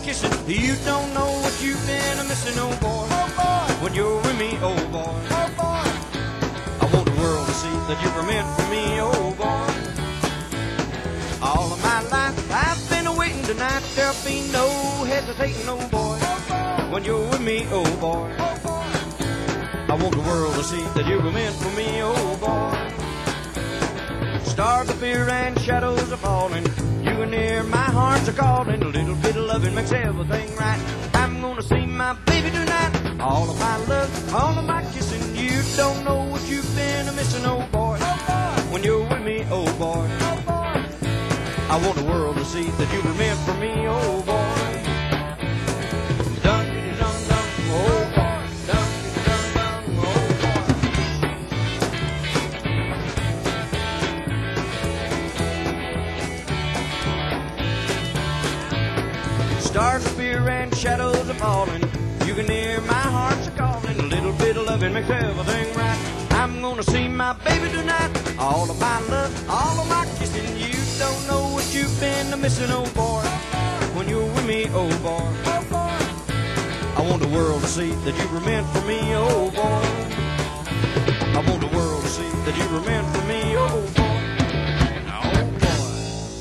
kissing. You don't know what you've been missing, oh boy. Oh boy, When you're with me, oh boy. oh boy. I want the world to see that you were meant for me, oh boy. All of my life I've been waiting tonight. There'll be no hesitating, oh boy. When you're with me, oh boy. I want the world to see that you were meant for me, oh boy. Stars appear and shadows are falling. You are near, my heart's a calling. A little bit of loving makes everything right. I'm gonna see my baby tonight. All of my love, all of my kissing. You don't know what you've been missing, oh boy. When you're with me, oh boy. I want the world to see that you were meant for me, oh boy. Dun dun dun, oh boy. Dun dun dun, oh boy. Stars appear and shadows are falling. You can hear my heart's a calling. A little bit of loving makes everything right. I'm gonna see my baby tonight. All of my love, all of my kissing. You don't know what you've been missing, oh boy. When you're with me, oh boy. I want the world to see that you were meant for me, oh boy. I want the world to see that you were meant for me, oh boy. Oh boy.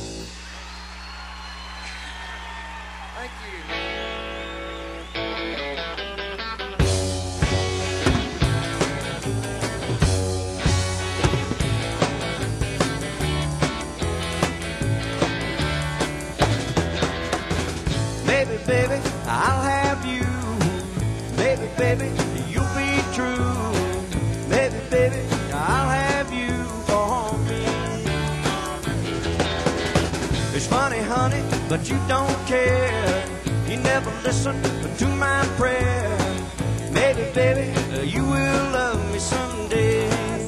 Thank you. Baby, baby, I'll have you. Baby, baby, you'll be true. Baby, baby, I'll have you for me. It's funny, honey, but you don't care. You never listen to my prayer. Baby, baby, you will love me someday.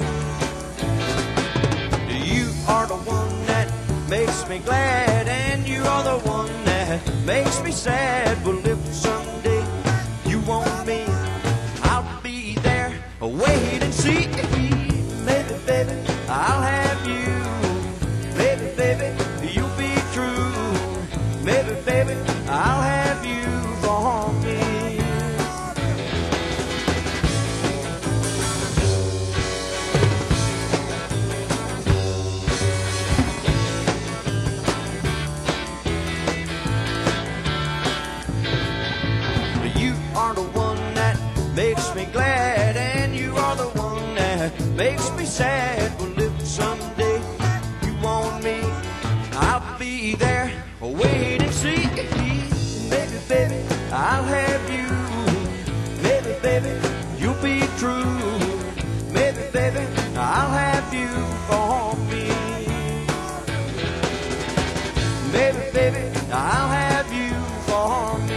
You are the one that makes me glad, and you are the one that makes me sad. Well, if someday you want me, I'll be there. Wait and see. Baby, baby, I'll have you. Baby, baby, you'll be true. Baby, baby, I'll have you for me. You are the one that makes me glad, and you are the one that makes me sad. Well, if someday you want me, I'll be there. Wait and see. Baby, baby, I'll have you. Baby, baby, you'll be true. Baby, baby, I'll have you for me. Baby, baby, I'll have you for me.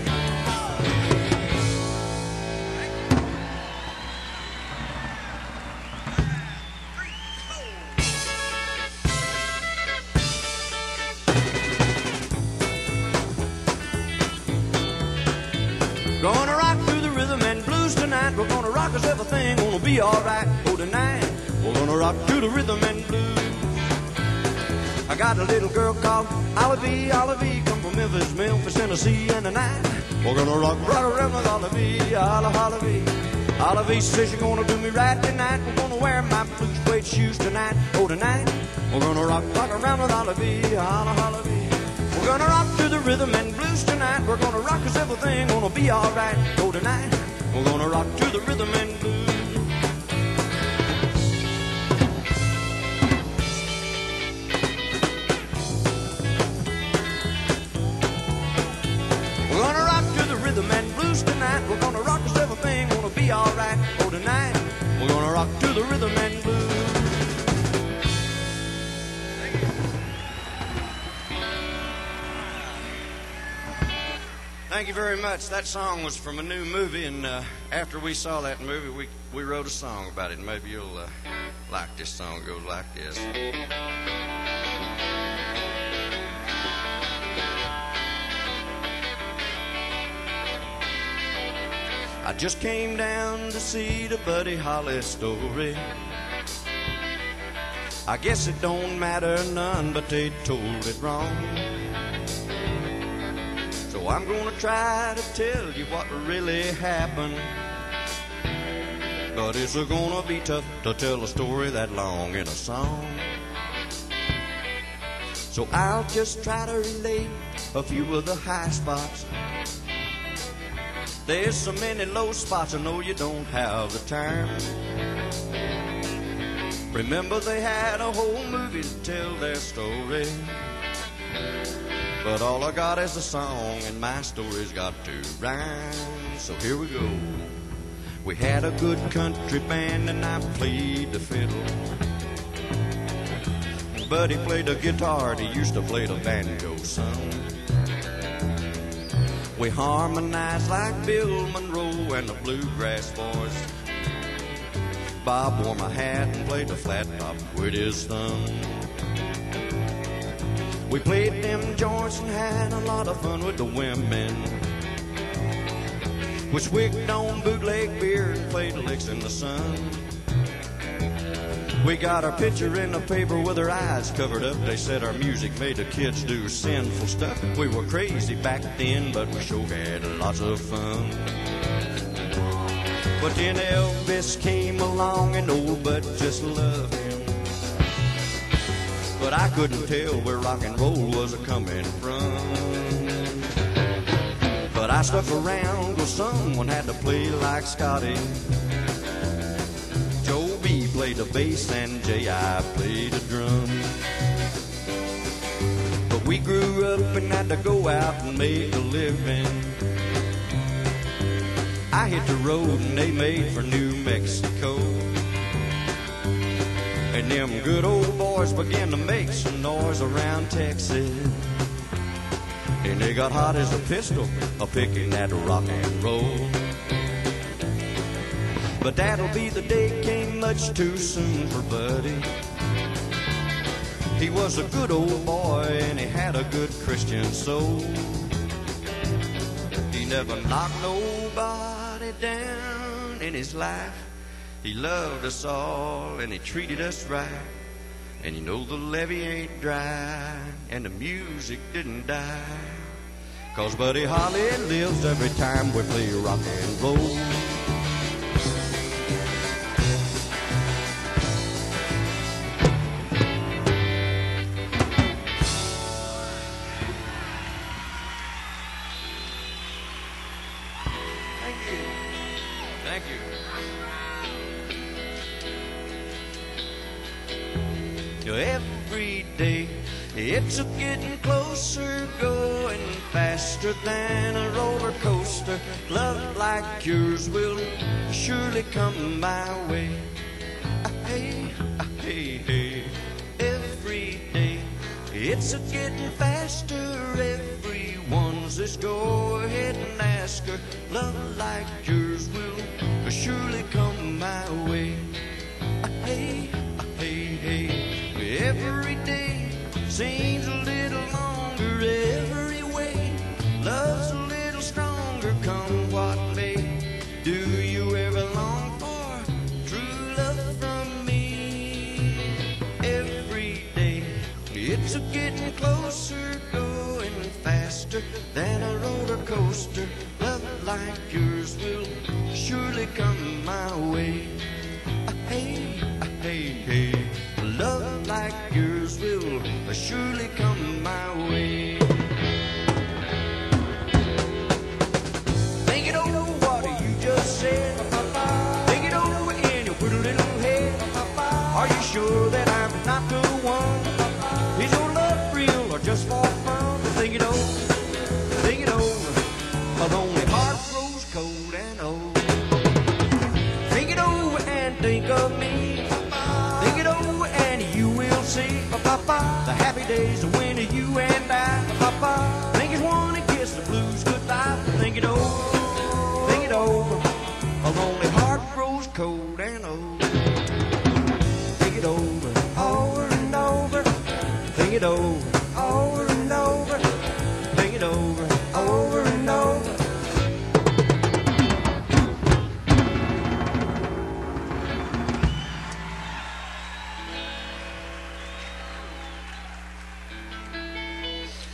Gonna rock to the rhythm and blues tonight. We're gonna rock us everything gonna be alright. Oh, tonight we're gonna rock to the rhythm and blues. I got a little girl called Olivie. Olivie come from Memphis, Tennessee, and tonight we're gonna rock around with Olivie. Olivie. Olivie says she's gonna do me right tonight. We're gonna wear my blue suede shoes tonight. Oh, tonight we're gonna rock around with Olivie. Olivie. We're gonna rock to the rhythm and blues tonight. We're gonna rock us everything gonna be alright. Oh, tonight we're gonna rock to the rhythm and blues. We're gonna rock to the rhythm and blues tonight. We're gonna rock us everything gonna be alright. Oh, tonight we're gonna rock to the rhythm and blues. Thank you very much. That song was from a new movie, and after we saw that movie, we wrote a song about it. And maybe you'll like this song. It goes like this. I just came down to see the Buddy Holly story. I guess it don't matter none, but they told it wrong. So I'm gonna try to tell you what really happened. But it's gonna be tough to tell a story that long in a song. So I'll just try to relate a few of the high spots. There's so many low spots, I know you don't have the time. Remember they had a whole movie to tell their story. But all I got is a song, and my story's got to rhyme. So here we go. We had a good country band, and I played the fiddle. Buddy played the guitar, and he used to play the banjo, son. We harmonized like Bill Monroe and the Bluegrass Boys. Bob wore my hat and played the flat top with his thumb. We played them joints and had a lot of fun with the women. We swigged on bootleg beer and played licks in the sun. We got our picture in the paper with our eyes covered up. They said our music made the kids do sinful stuff. We were crazy back then, but we sure had lots of fun. But then Elvis came along and old Bud just loved him. But I couldn't tell where rock and roll was a-coming from. But I stuck around, cause someone had to play like Scotty. Joe B played the bass and J.I. played the drum. But we grew up and had to go out and make a living. I hit the road and they made for New Mexico. And them good old boys began to make some noise around Texas. And they got hot as a pistol, a-picking that rock and roll. But that'll be the day came much too soon for Buddy. He was a good old boy and he had a good Christian soul. He never knocked nobody down in his life. He loved us all and he treated us right. And you know the levee ain't dry and the music didn't die. 'Cause Buddy Holly lives every time we play rock and roll. Thank you. Thank you. Every day it's getting closer, going faster than a roller coaster. Love like yours will surely come my way. Hey, hey, hey. Every day it's getting faster. Everyone's just go ahead and ask her. Love like yours will surely come my way. Hey, hey, hey. Every day seems a little longer every way. Love's a little stronger, come what may. Do you ever long for true love from me? Every day it's a getting closer, going faster than a roller coaster. Love like yours will surely come my way. Hey, hey, hey. Love like yours will surely come my way. Think it over what you just said. Think it over in your pretty little head. Are you sure that I'm not the one? Is your love real or just for fun? Think it over, think it over. A lonely heart grows cold and old. Think it over and think of me. Think it over and you will see, Papa, the happy days of when you and I, Papa, think it's one and kiss the blues goodbye. Think it over, a lonely heart grows cold and old. Think it over and over. Think it over and over. Think it over and over.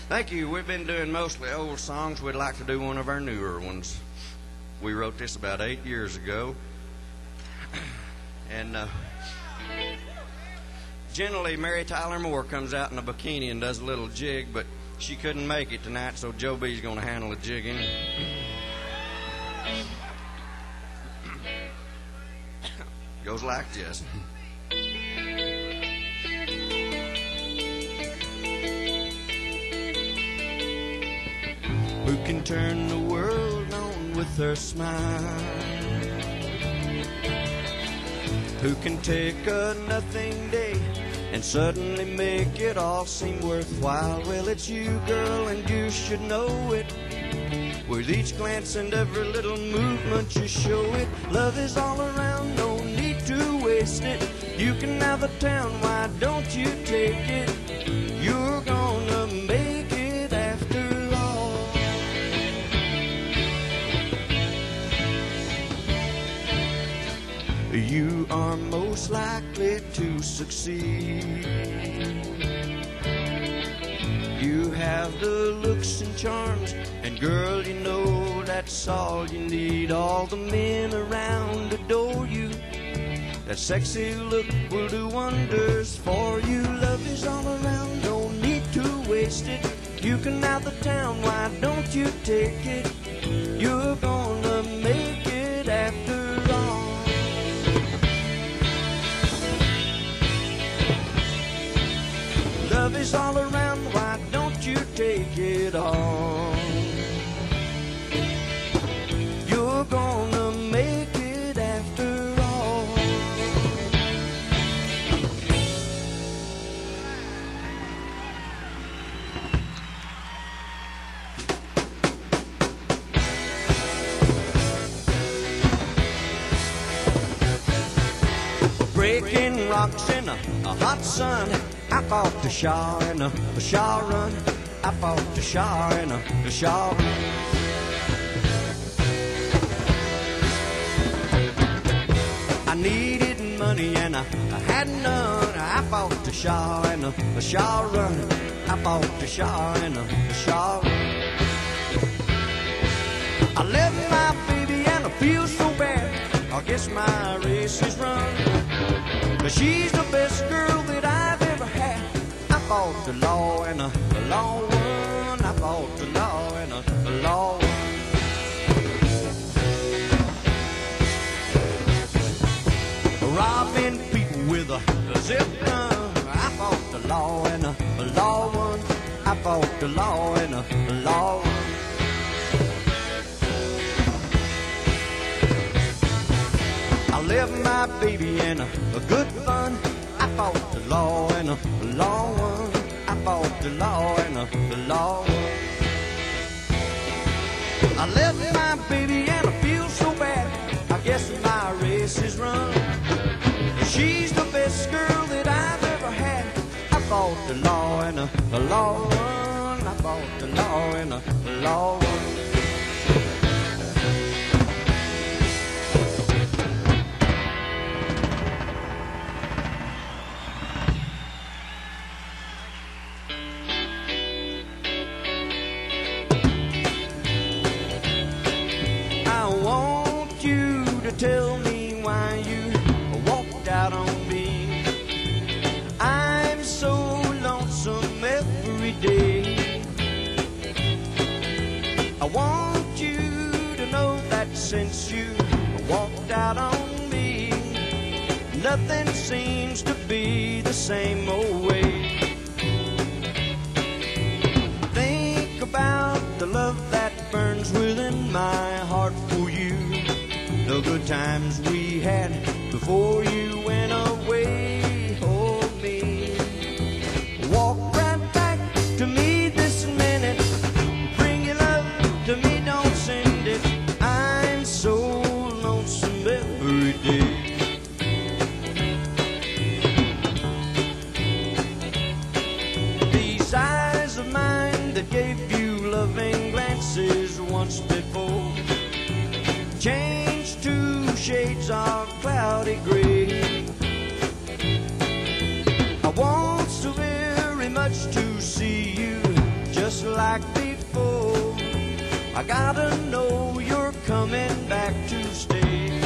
Thank you. We've been doing mostly old songs. We'd like to do one of our newer ones. We wrote this about 8 years ago. And generally, Mary Tyler Moore comes out in a bikini and does a little jig, but she couldn't make it tonight, so Joe B's going to handle the jigging. Goes like this. Who can turn the world on with her smile? Who can take a nothing day and suddenly make it all seem worthwhile? Well, it's you, girl, and you should know it. With each glance and every little movement you show it. Love is all around, no need to waste it. You can have a town, why don't you take it? You're gonna make it after all. You are most likely to succeed. You have the looks and charms, and girl, you know that's all you need. All the men around adore you. That sexy look will do wonders for you. Love is all around, no need to waste it. You can have the town, why don't you take it? You're gonna make it after all. Love is all around, why don't you take it all? You're gonna make it after all. Breaking rocks in a hot sun. I fought the Shaw in a Shaw run. I fought the Shaw in a Shaw run. I needed money and I had none. I fought the Shaw in a Shaw run. I fought the Shaw in a Shaw run. I left my baby and I feel so bad. I guess my race is run. But she's the best girl that I've ever had. I fought the law and the law won. I fought the law and the law won. Robbing people with a zip gun. I fought the law and the law won. I fought the law and the law won. I left my baby in a good fun. I fought the law and the law won. I fought the law and the law won. I left my baby and I feel so bad. I guess my race is run. She's the best girl that I've ever had. I fought the law and the law won. I fought the law and the law won. Tell me why you walked out on me. I'm so lonesome every day. I want you to know that since you walked out on me, nothing seems to be the same old way. Think about the love that burns within my heart for you. The good times we had before you went away. Hold me. Walk right back to me this minute. Bring your love to me, don't send it. I'm so lonesome every day. These eyes of mine that gave you loving glances once before changed to shades of cloudy gray. I want so very much to see you just like before. I gotta know you're coming back to stay.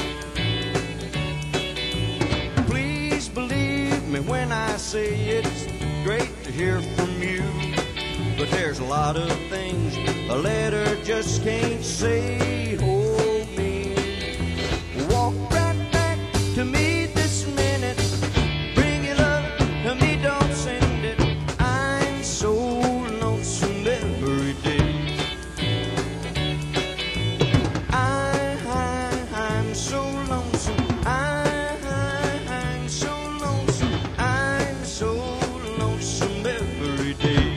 Please believe me when I say it's great to hear from you, but there's a lot of things a letter just can't say. Hold me, walk right back to me this minute. Bring your love to me, don't send it. I'm so lonesome every day. I'm so lonesome. I'm so lonesome. I'm so lonesome every day.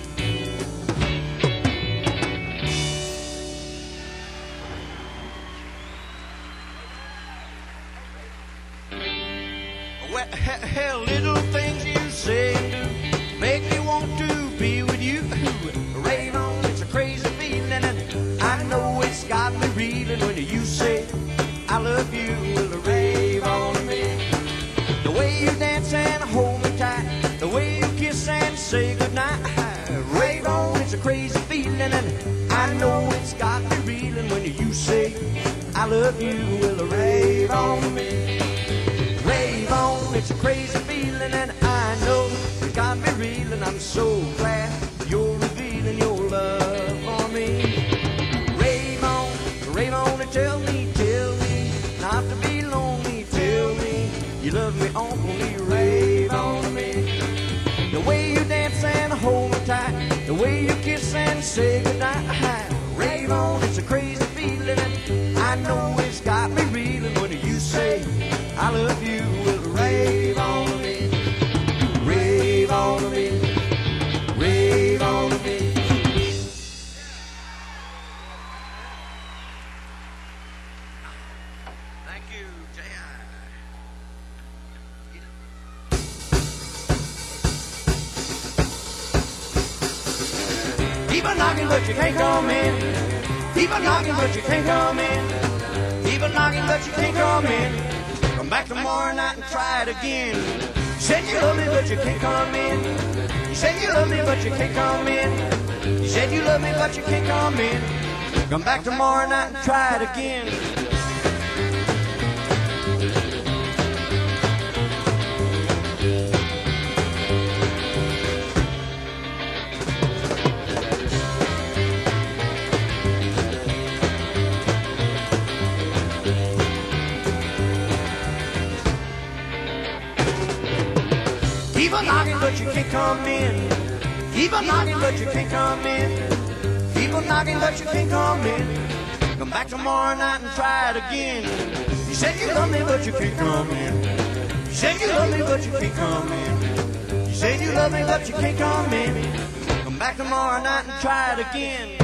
Well, hell, little things you say and do make me want to be with you. Rave on, it's a crazy feeling, and I know it's got me reeling when you say I love you. Well, rave on me. The way you dance and hold me tight, the way you kiss and say goodnight. Rave on, it's a crazy feeling, and I know it's got me reeling when you say I love you. Well, rave on me. Rave on, it's a crazy feeling, and I know it's got me reeling. I'm so glad you're revealing your love for me. Rave on and tell me not to be lonely. Tell me you love me only. Rave on me. The way you dance and hold me tight, the way you kiss and say goodnight. Rave on, it's a crazy feeling, and I know it's got me reeling when you say I love you. Well, rave on me, rave on me, rave on me. Thank you, J.I. Keep on knocking, but you can't come in. Keep on knocking, but you can't come in. Keep on knocking, but you can't come in. Come back tomorrow night and try it again. You said you love me, but you can't come in. You said you love me, but you can't come in. You said you love me, but you can't come in. Come back tomorrow night and try it again. Keep on knocking, but you can't come in. Keep on knocking, but you can't come in. Keep on knocking, but you can't come in. Come back tomorrow night and try it again. You said you love me, but you can't come in. You said you love me, but you can't come in. You said you love me, but you can't come in. Come back tomorrow night and try it again.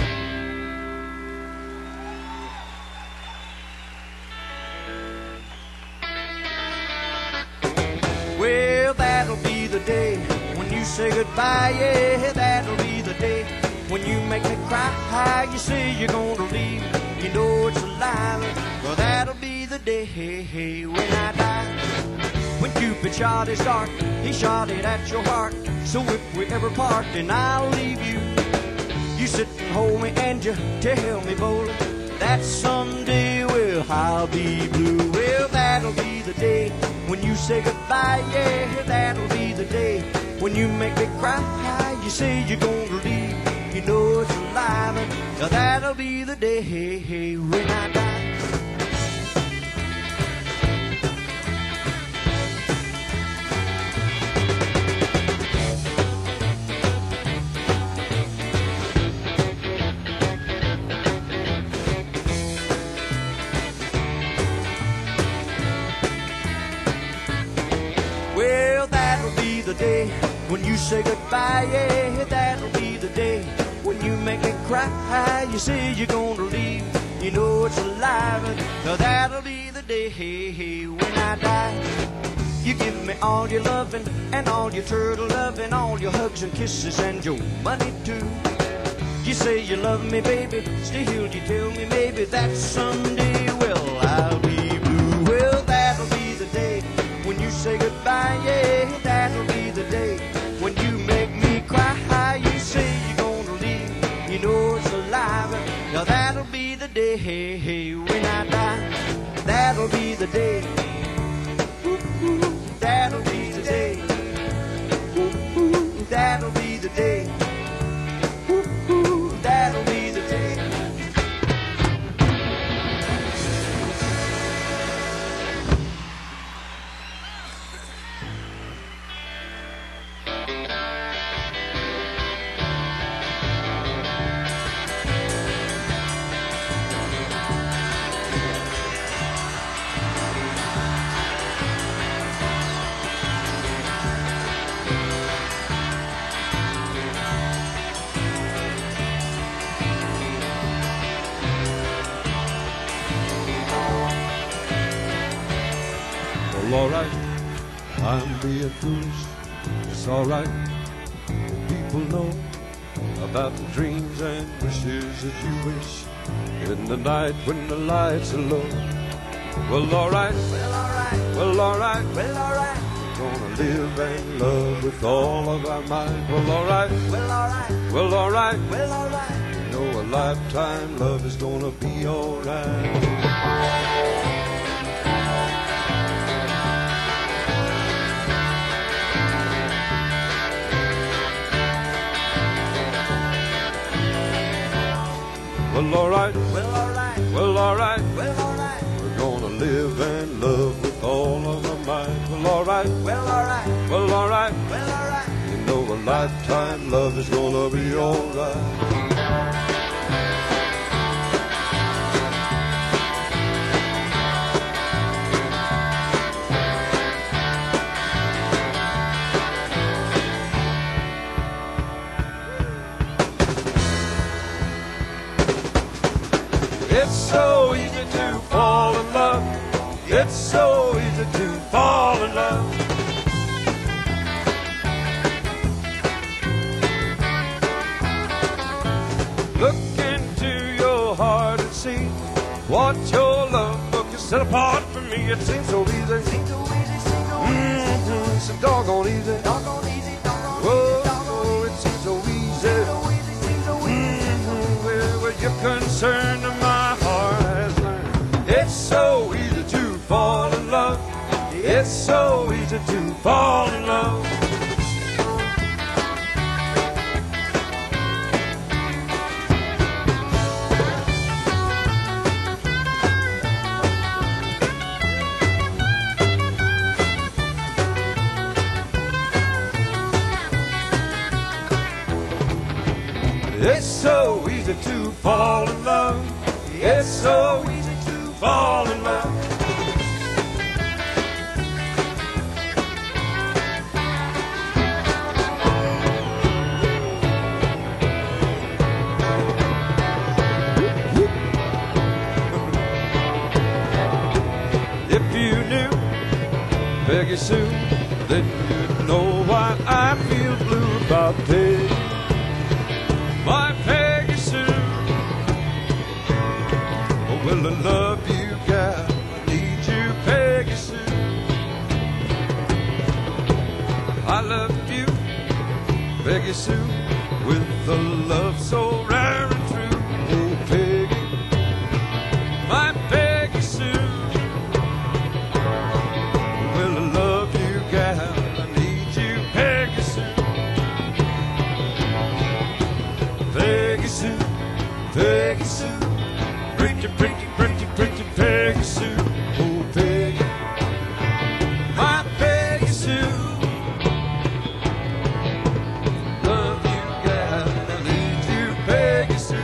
Well, that'll be the day when you say goodbye. Yeah, that'll be the day when you make me cry. You say you're gonna leave, you know it's a lie. Well, that'll be the day when I die. When Cupid shot his dart, he shot it at your heart. So if we ever part, then I'll leave you. You sit and hold me and you tell me boldly that someday, well, I'll be blue. Well, that'll be the day when you say goodbye. Yeah, that'll be the day when you make me cry. You say you're gonna leave, you know it's a lie, but that'll be the day when I die. Well, that'll be the day when you say goodbye. Yeah, that'll be the day when you make me cry. You say you're gonna leave, you know it's a lie, but that'll be the day when I die. You give me all your loving and all your turtle loving, all your hugs and kisses and your money too. You say you love me, baby, still you tell me maybe that someday, well, I'll be blue. Well, that'll be the day when you say goodbye. Yeah, that'll be the day when you make me cry. You say you're gonna leave, hey, hey, when I die, that'll be the day. Ooh, that'll be the day. Ooh, that'll be the day. Ooh, that'll be the day. Well, alright, I'm being foolish. It's alright. People know about the dreams and wishes that you wish in the night when the lights are low. Well, alright, Well, alright, well, alright. well, alright, We're gonna live and love with all of our might. Well, alright, well, alright, well, alright. well, alright. You know a lifetime love is gonna be alright. Well, alright, Well, alright, well, alright. well, alright, We're gonna live and love with all of our might. Well, alright, well, alright, well, alright. well, alright. You know a lifetime love is gonna be alright. It's so easy to fall in love. It's so easy to fall in love. Look into your heart and see what your love book is set apart for me. It seems so easy. Seems so easy, seems so easy, So doggone easy. doggone easy, doggone Whoa, easy, doggone it seems so easy. easy, so easy, seems so easy. Where you're concerned, my heart has learned. It's so easy to fall in love. It's so easy to fall in love. It's so easy to fall in love. It's so easy to fall in love. If you knew Peggy Sue, then you'd know why I feel blue about Peggy. My Peggy Sue. Oh, well, I love you, gal. I need you, Peggy Sue. I love you, Peggy Sue, with a love so rare and true. Oh, Peggy, my Peggy Sue. Well, I love you, gal. I need you, Peggy Sue. Peggy Sue, Peggy Sue, pretty, pretty, pretty, pretty Peggy Sue. Oh, Peggy, my Peggy Sue. Love you, gal, I need you, Peggy Sue.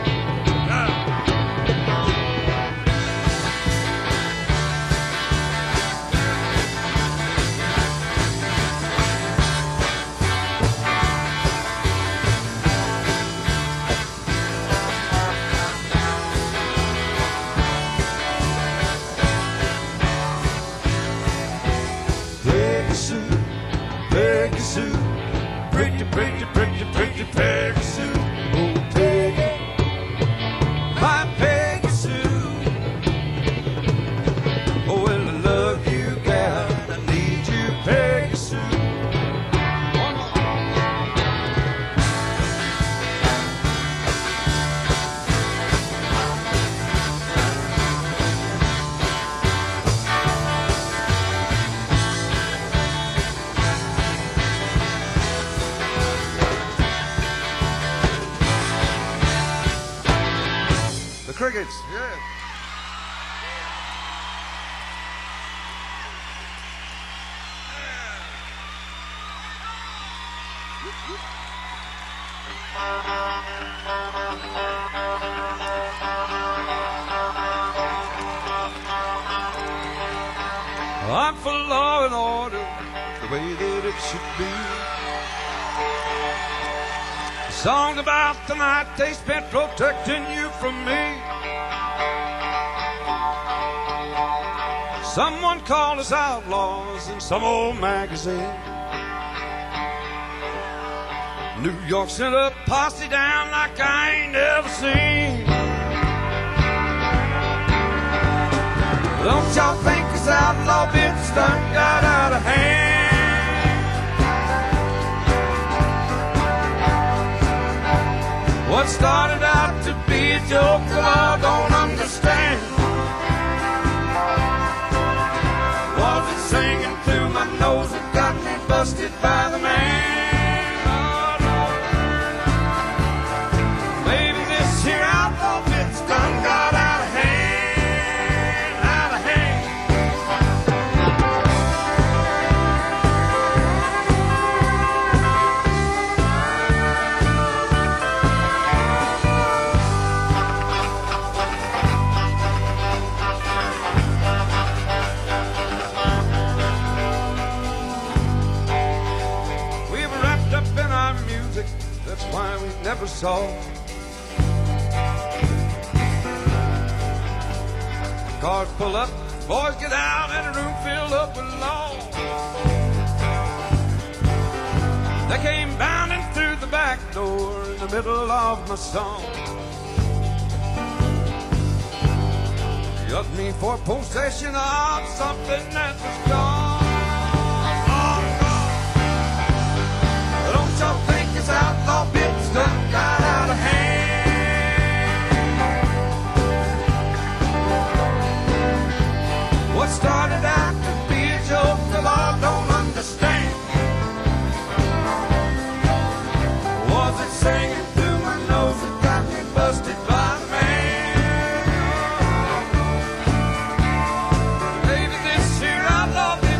Peggy Sue, Peggy Sue, pretty, pretty, pretty, pretty Peggy Sue. Oh, Peggy, my Peggy Sue. Oh, well, I love you, gal, I need you, Peggy Sue. Crickets. Yeah. I'm for law and order, the way that it should be. A song about the night they spent protecting you from me. Someone called us outlaws in some old magazine. New York sent a posse down like I ain't never seen. Don't y'all think this outlaw bitch done got out of hand? What started out to be a joke that I don't understand? Was it singing through my nose that got me busted by the man? Maybe this here outlaw bitch done got out of hand. That's why we never saw. Cars pull up, boys get out, and a room filled up with law. They came bounding through the back door in the middle of my song. Yugged me for possession of something that was gone. Don't y'all think this outlaw bitch done got out of hand? What started out to be a joke the law don't understand? Was it singing through my nose that got me busted by the man? Maybe this here outlaw bitch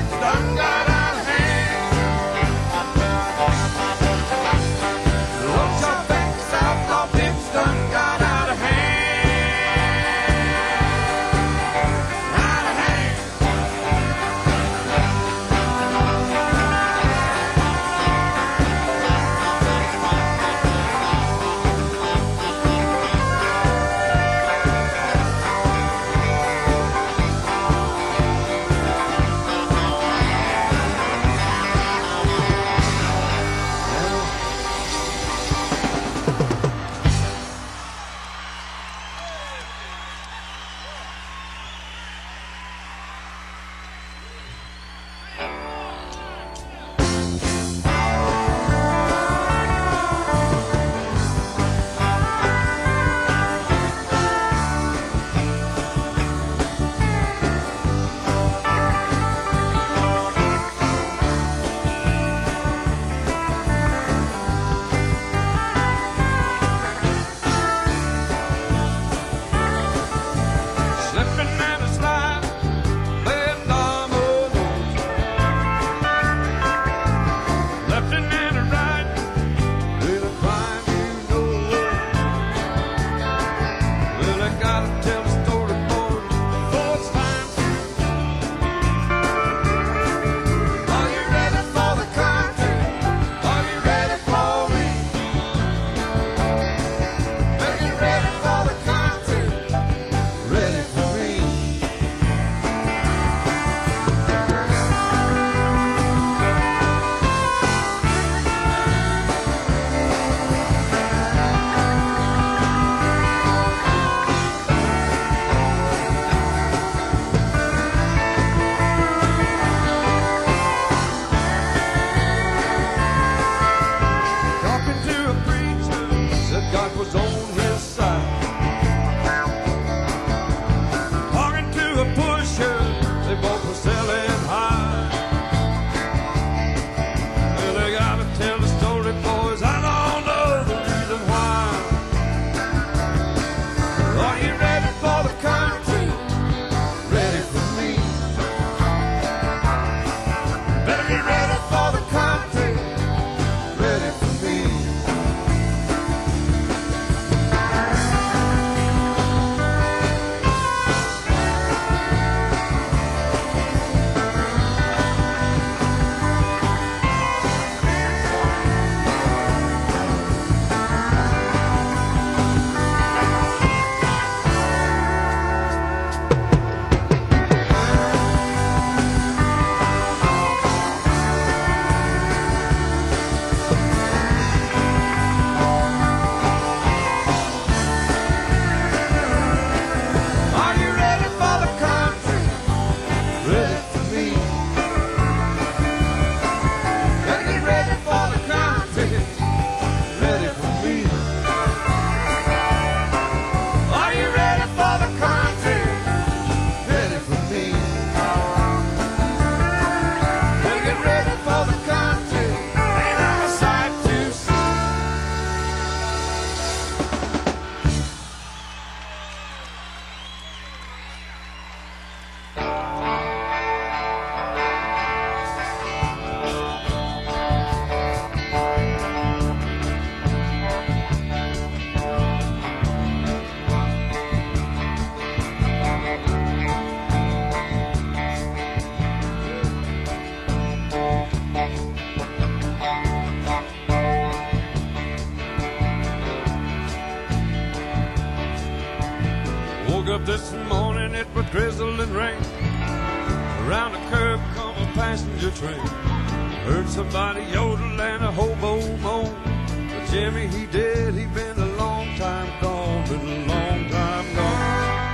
up this morning, it was drizzling rain. Around the curb come a passenger train. Heard somebody yodel and a hobo moan. But Jimmy, he dead, he been a long time gone, been a long time gone.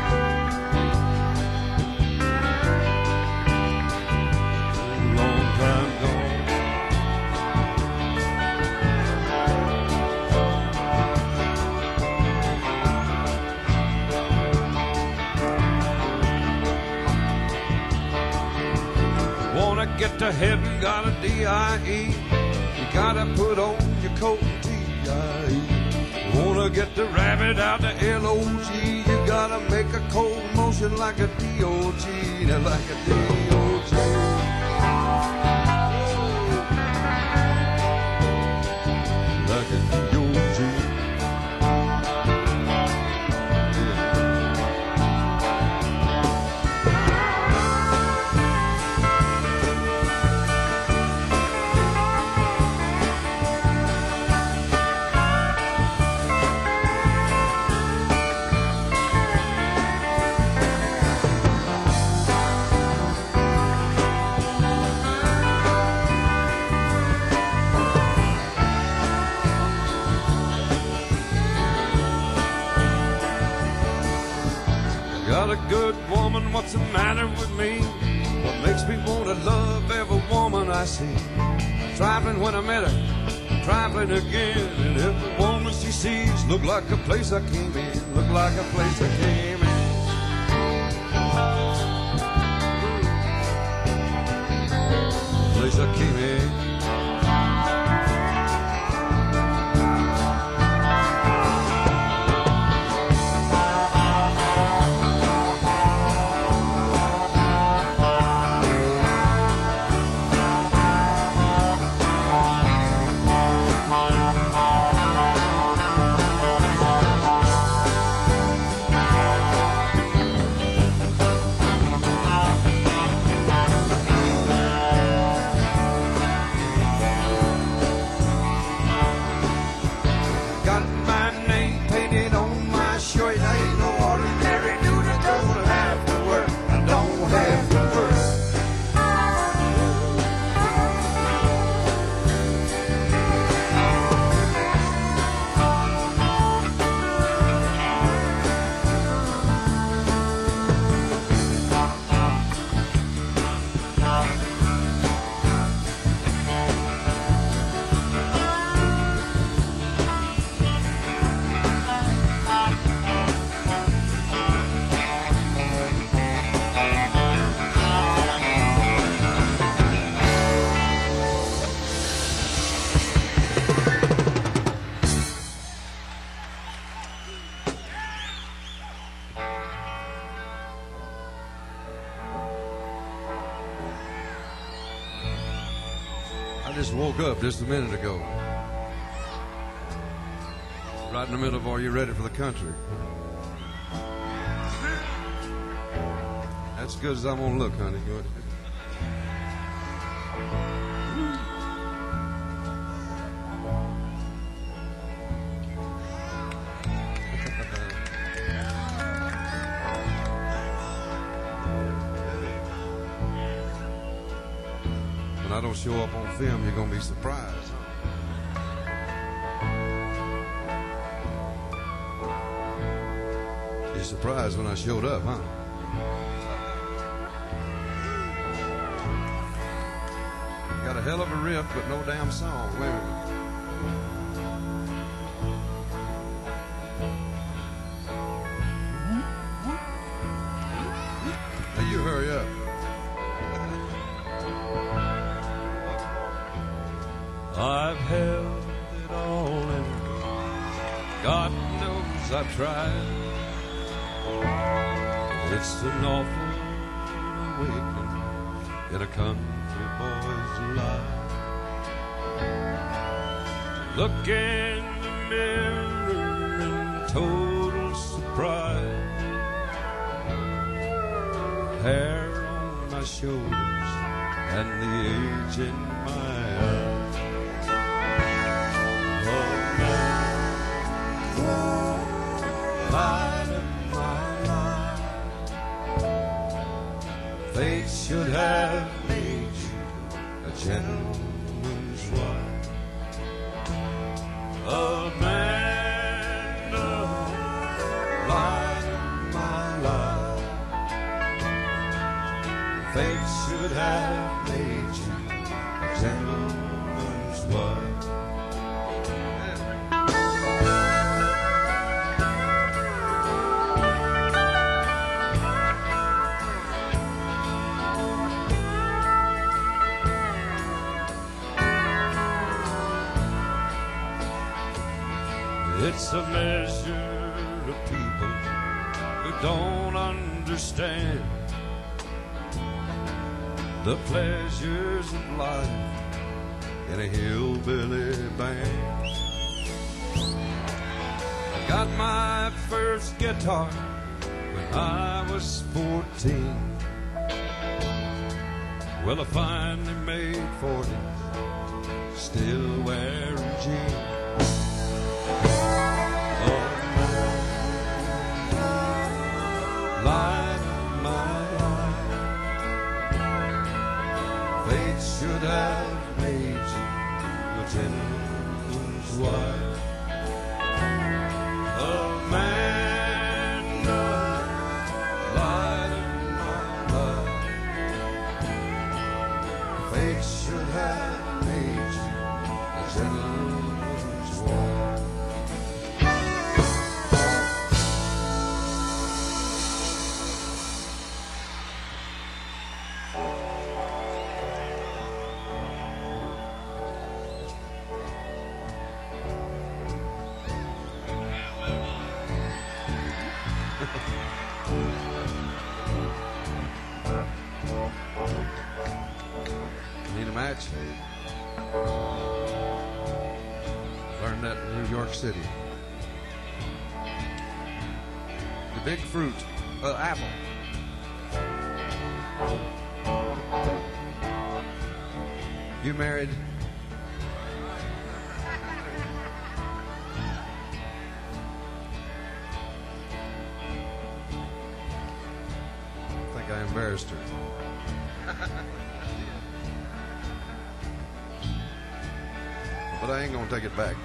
Long time gone. Wanna get to heaven, got a D-I-E. You gotta put on your coat and T-I-E. Wanna get the rabbit out the L-O-G. You gotta make a cold motion like a D-O-G. Like a D-O-G. Like a D-O-G. Got a good woman, what's the matter with me? What makes me want to love every woman I see? Trifling when I met her, trifling again. And every woman she sees look like a place I came in, look like a place I came in. Place I came in. I just woke up just a minute ago. Right in the middle of Are You Ready for the Country? That's good as I'm gonna look, honey. Go ahead. When I don't show up on film, you're gonna be surprised. You're surprised when I showed up, huh? Got a hell of a riff, but no damn song. Wait a minute. Now you hurry up. I've held it all in. God knows I've tried. It's an awful awakening in a country boy's life. To look in the mirror in total surprise. Hair on my shoulders and the age in my eyes. Light of my life. It's a measure of people who don't understand the pleasures of life in a hillbilly band. I got my first guitar when I was 14. Well, I finally made 40, still wearing jeans. Light my life. Fate should have made you a gentleman's wife. Amanda, light of my life. Fate should have made you a gentleman's wife. Need a match? Learned that in New York City. The big fruit, apple. You married? I think I embarrassed her. But I ain't gonna take it back.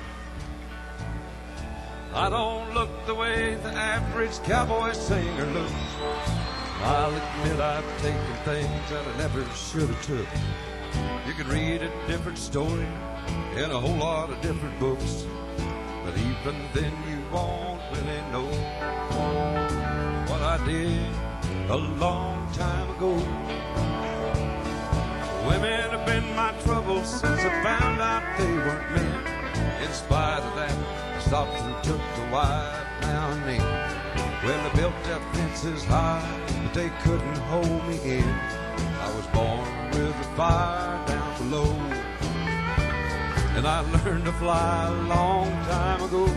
I don't look the way the average cowboy singer looks. I'll admit I've taken things that I never should have took. You could read a different story in a whole lot of different books, but even then you won't really know what I did a long time ago. Women have been my trouble since I found out they weren't men. In spite of that, I stopped and took the wife now and then. Well, they built their fences high, but they couldn't hold me in. I was born with a fire down below, and I learned to fly a long time ago.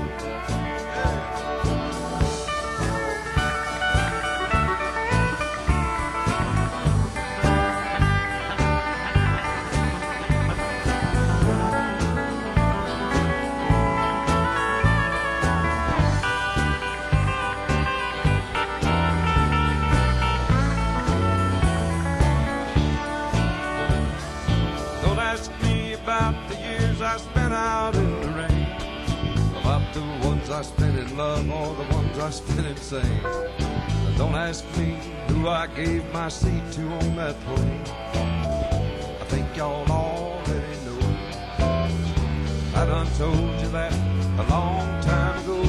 I spent out in the rain, about the ones I spent in love or the ones I spent insane. Don't ask me who I gave my seat to on that plane. I think y'all already know. I done told you that a long time ago.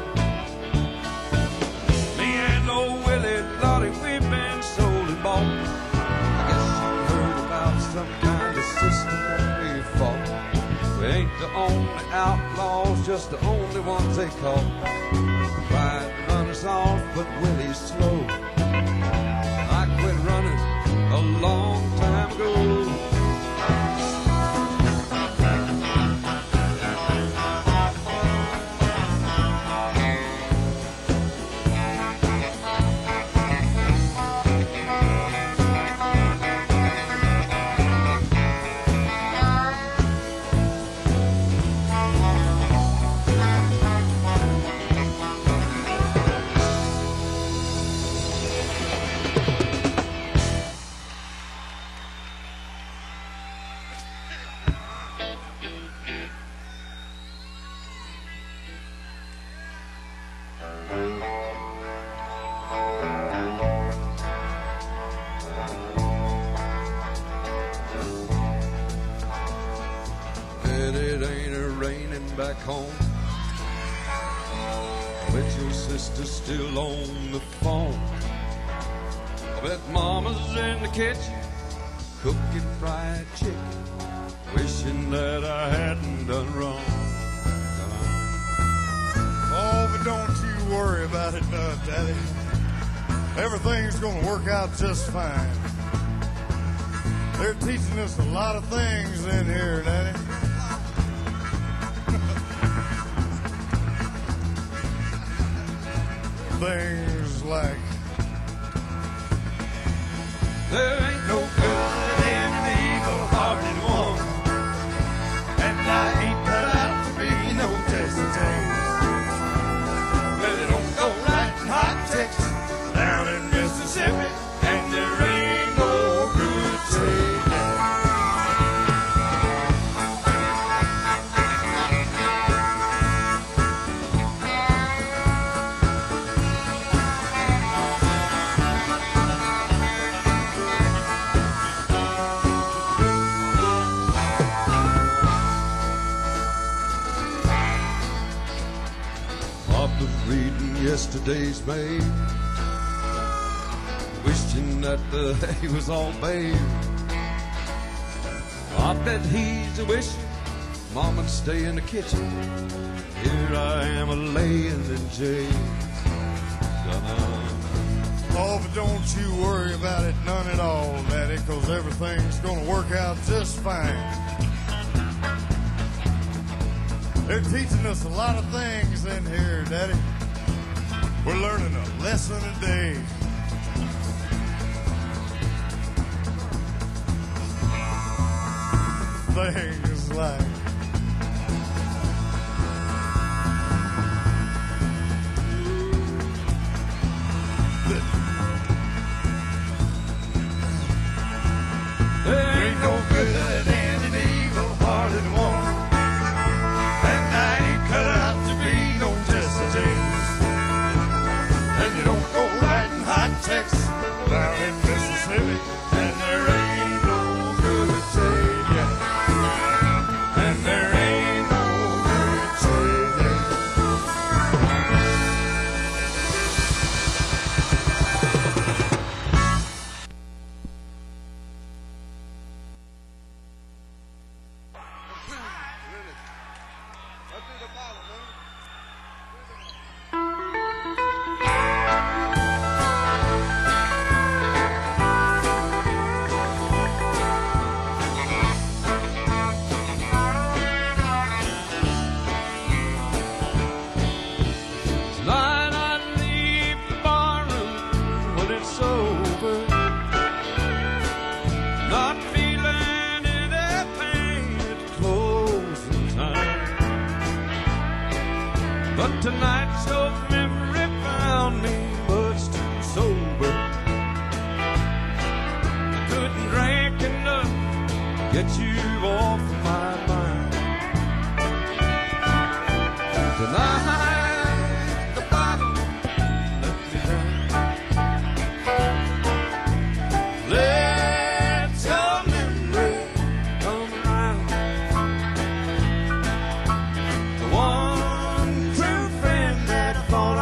Me and old Willie Lottie, we've been sold and bought. I guess you heard about some kind of system that we fought. We ain't the only outlaws, just the only ones they caught. Tried to run us off, but Willie's slow. I quit running a long time ago. Back home, I bet your sister's still on the phone. I bet mama's in the kitchen cooking fried chicken, wishing that I hadn't done wrong. don't you worry about it none, Daddy. Everything's gonna work out just fine. They're teaching us a lot of things in here, Daddy. Things like There ain't no good in an evil-hearted woman, and I ain't cut out to be no Jesse. Well, it don't go right in hot Texas, down in Mississippi, and there ain't no good taking. Yesterday's mail, wishing that the hay was all bare. I bet he's a wishing Mama'd stay in the kitchen. Here I am a-laying in jail. Oh, but don't you worry about it none at all, Daddy, 'cause everything's gonna work out just fine. They're teaching us a lot of things in here, Daddy. We're learning a lesson a day. Things like There ain't no good in an evil-hearted woman, and I ain't cut out to be no Jesse James. And you don't go right in hot Texas, down in Mississippi, and there ain't no good taking. And there ain't no good taking. Tonight I leave the barroom when it's over, not feeling any pain at closing time. But tonight's old memory found me much too sober. Couldn't drink enough to get you off my mind. Tonight let your memory come around. The one true friend that I thought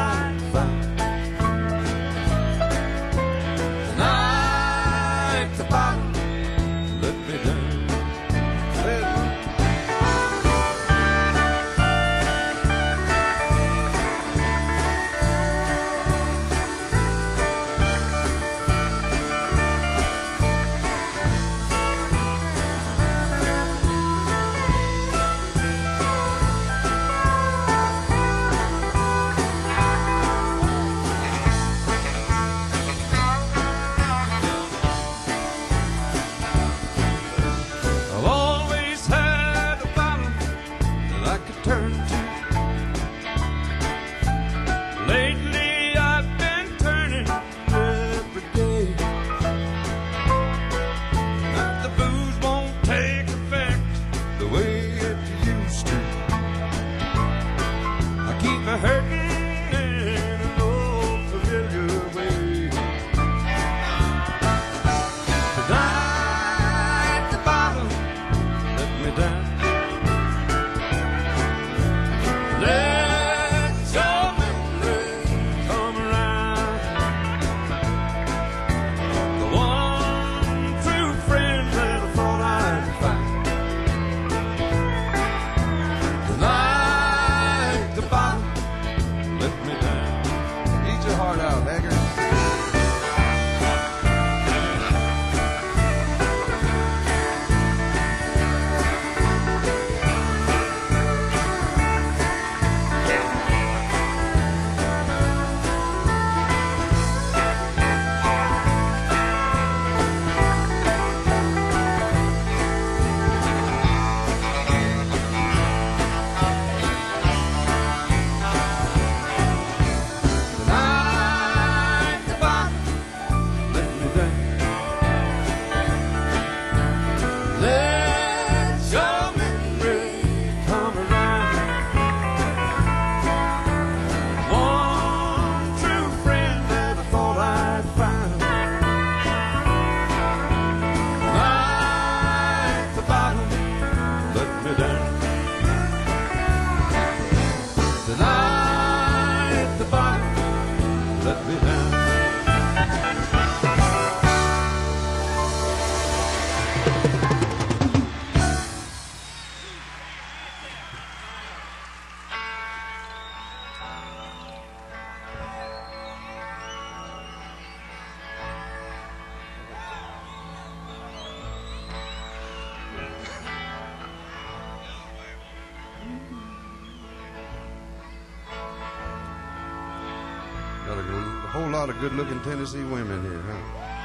whole lot of good-looking Tennessee women here, huh?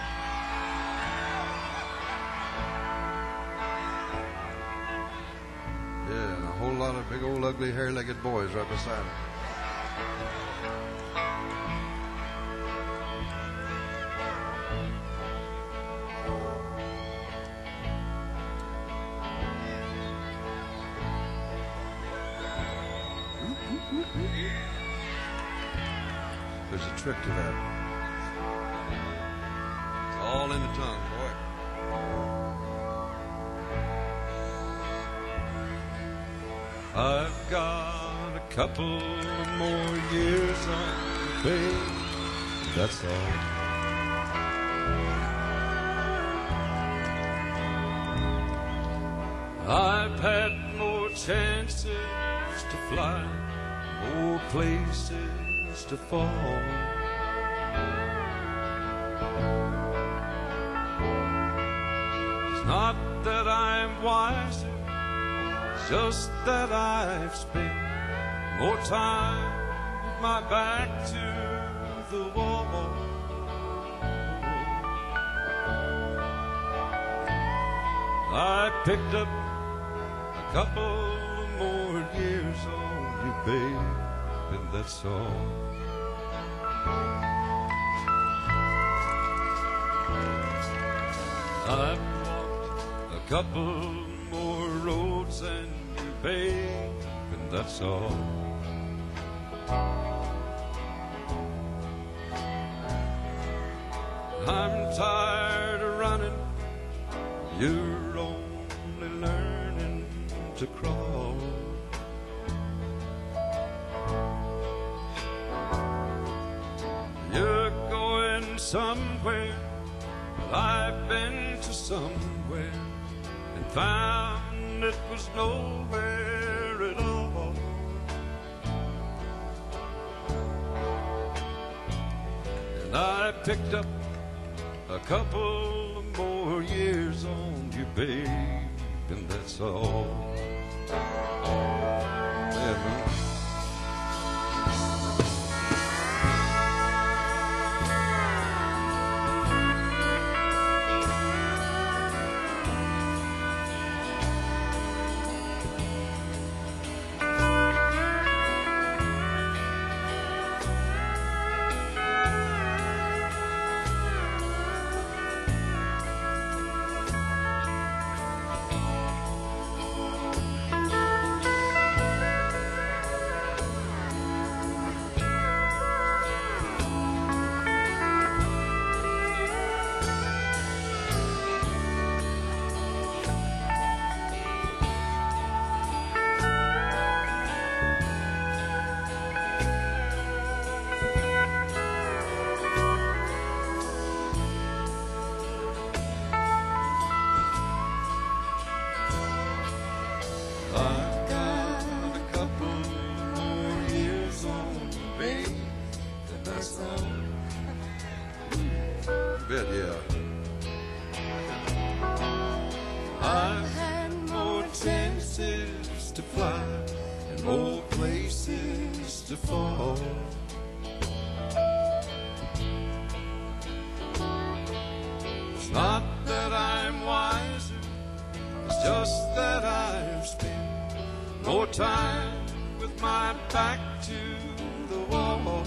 Yeah, and a whole lot of big old ugly hair-legged boys right beside her. There's a trick to that. It's all in the tongue, boy. I've got a couple more years on the babe, that's all. I've had more chances to fly, more places to fall. It's not that I'm wiser, it's just that I've spent more time with my back to the wall. I picked up a couple more years on you, babe, and that's all. I've walked a couple more roads than you, babe, and that's all. I'm tired of running, you're only learning to crawl. You're going somewhere, but I've been to somewhere and found it was nowhere at all. And I picked up a couple more years on you, babe, and that's all. Yeah, man. I've got a couple more years on you, babe, and that's all. Bet, yeah. I've had more chances to fly and more places to fall. It's not that I'm wiser, it's just that I've spent more time with my back to the wall.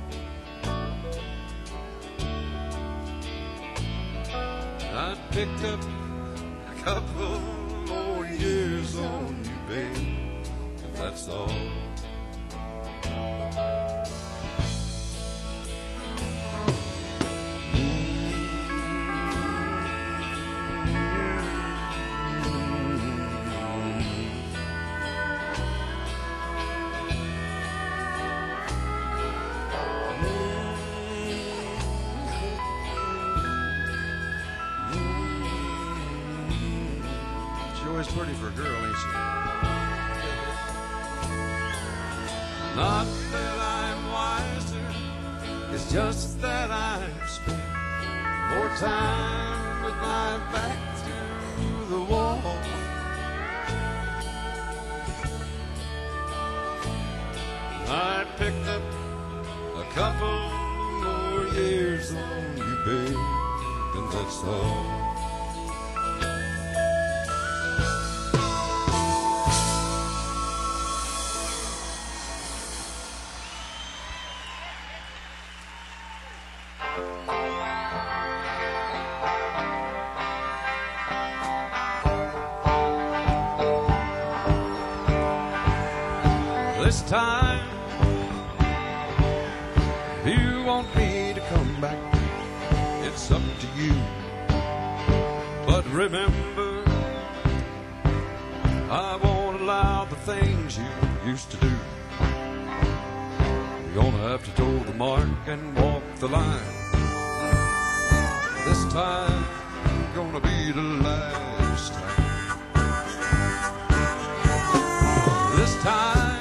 I picked up a couple more years on you, babe, and that's all. Always pretty for a girl, ain't she? Not that I'm wiser, it's just that I've spent more time with my back to the wall. I picked up a couple more tears on you, babe, and that's all. This time, if you want me to come back, it's up to you. But remember, I won't allow the things you used to do. You're gonna have to toe the mark and walk the line. This time, gonna be the last time. This time,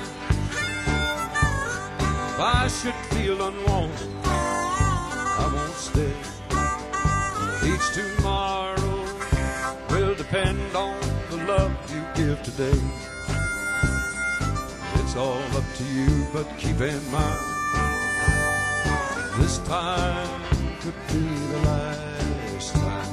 if I should feel unwanted, I won't stay. Each tomorrow will depend on the love you give today. It's all up to you, but keep in mind, this time could be the last time.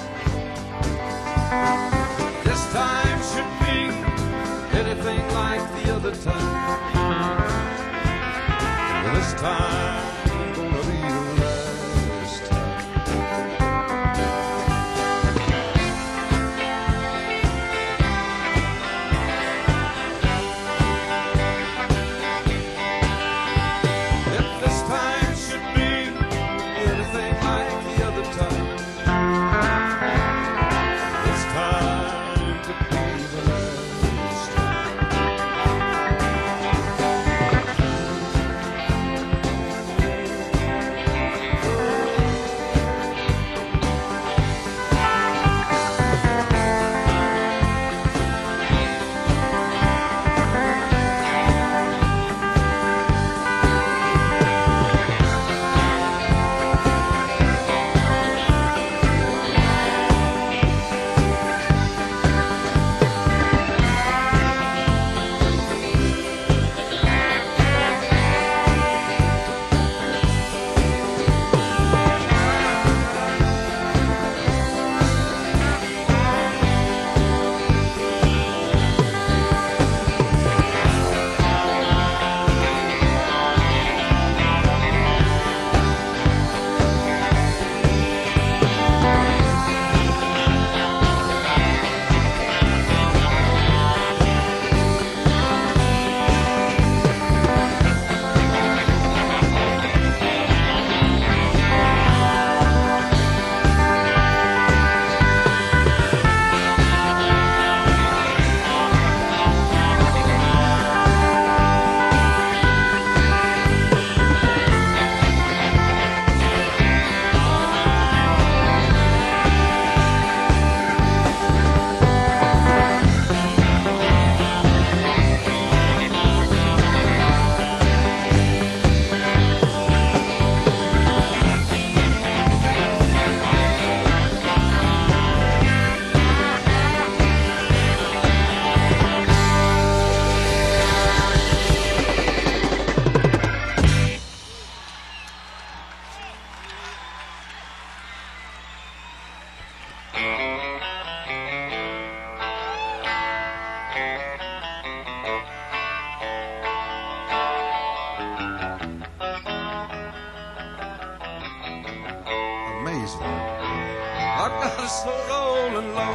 This time should be anything like the other time. This time gonna be the last time. If this time should be anything like the other time, this time could be the last time. Amazing. I've got a slow rolling low.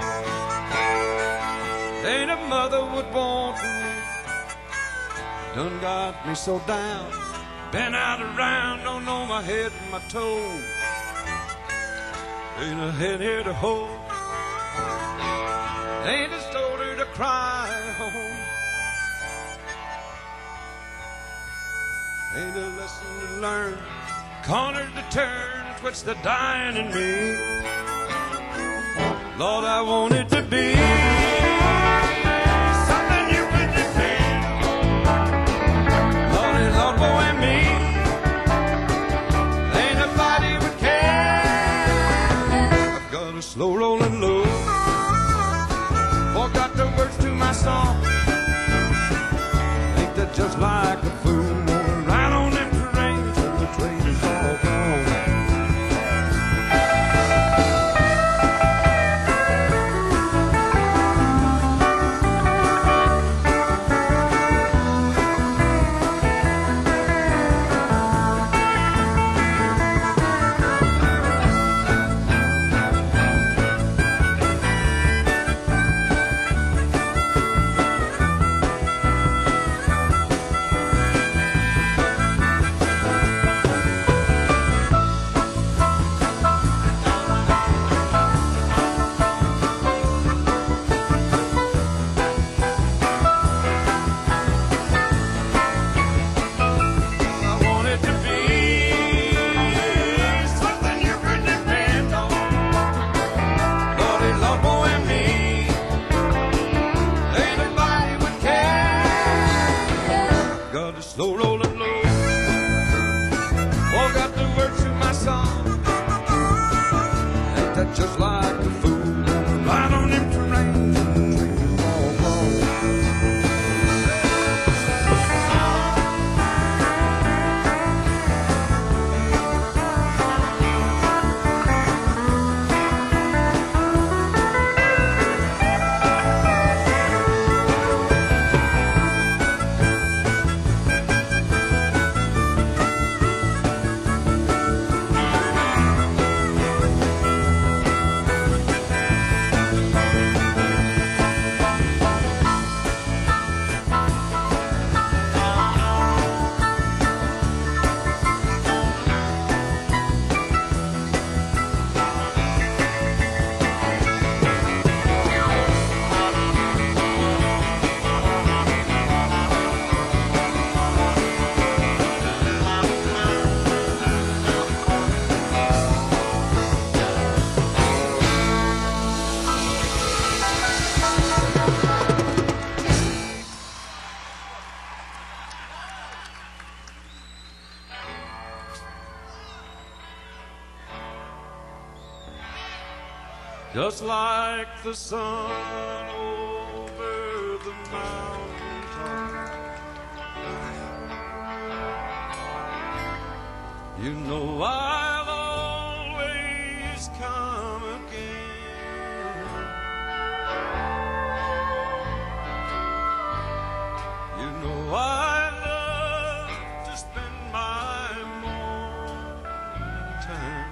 Ain't a mother would want for me. Done got me so down. Been out around, don't know my head and my toe. Ain't a head here to hold. Ain't a shoulder to cry home. Ain't a lesson to learn. Corner to turn, it's what's the dying in me. Lord, I want it to be something you can depend. Lordy, Lord, boy, and me. Ain't nobody would care. I've got a slow rolling low. Forgot the words to my song. Ain't that just like a fool? Ride on them trains till the train is all gone. got a slow rolling low. All got the words to my song. Ain't that just like a fool? Ride on them trains. Just like the sun over the mountain top, you know I'll always come again. You know I love to spend my morning time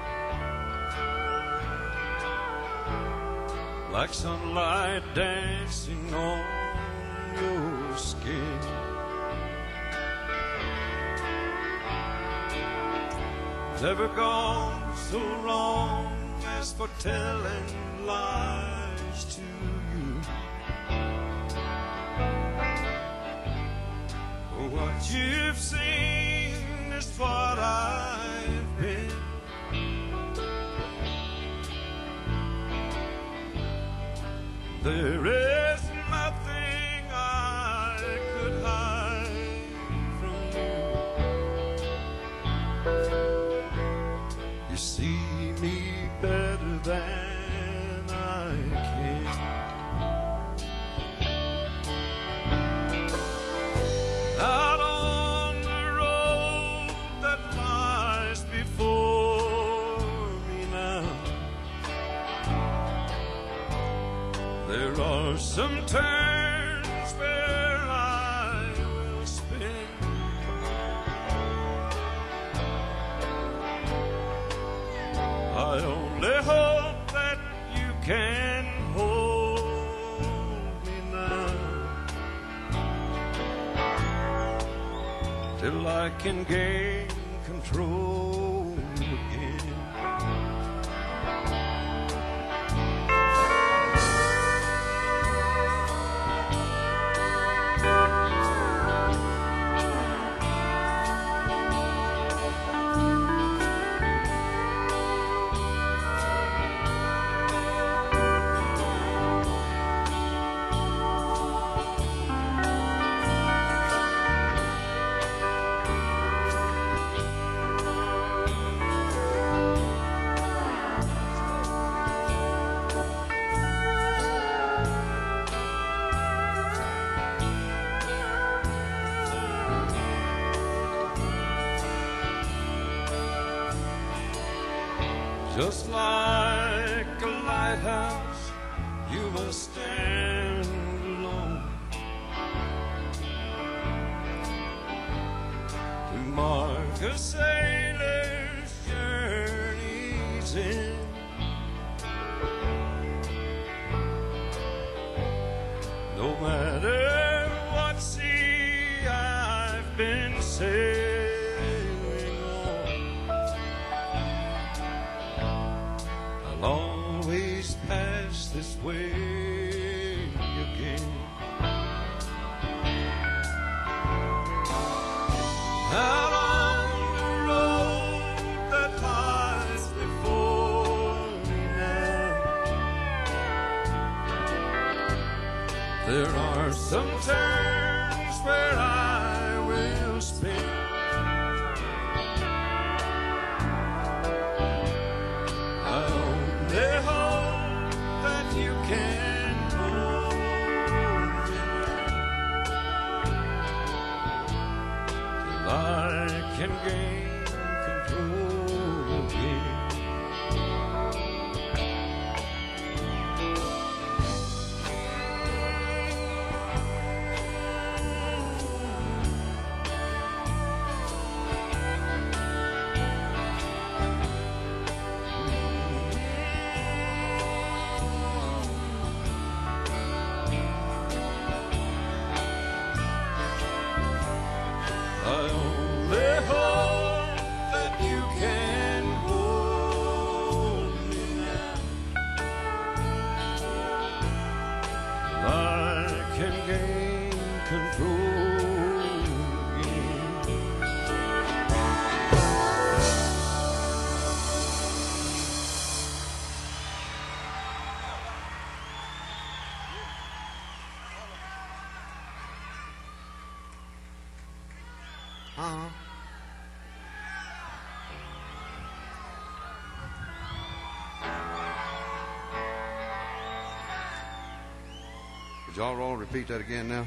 like sunlight dancing on your skin. Never gone so wrong as for telling lies to you. What you've seen is what I've been. There is nothing I could hide from you. You see me better than I can. Out on the road that lies before me now, there are some turns where I will spin. I only hope that you can hold me now till I can gain control again. Just like a lighthouse, you must stand alone to mark a sailor's journey's end. No matter what sea I've been sailing on, I'll always pass this way again. Out on the road that lies before me now, there are some turns where I will I can gain control again. I only hope that you can hold me now. I can gain control again. Uh-huh. Would y'all all repeat that again now?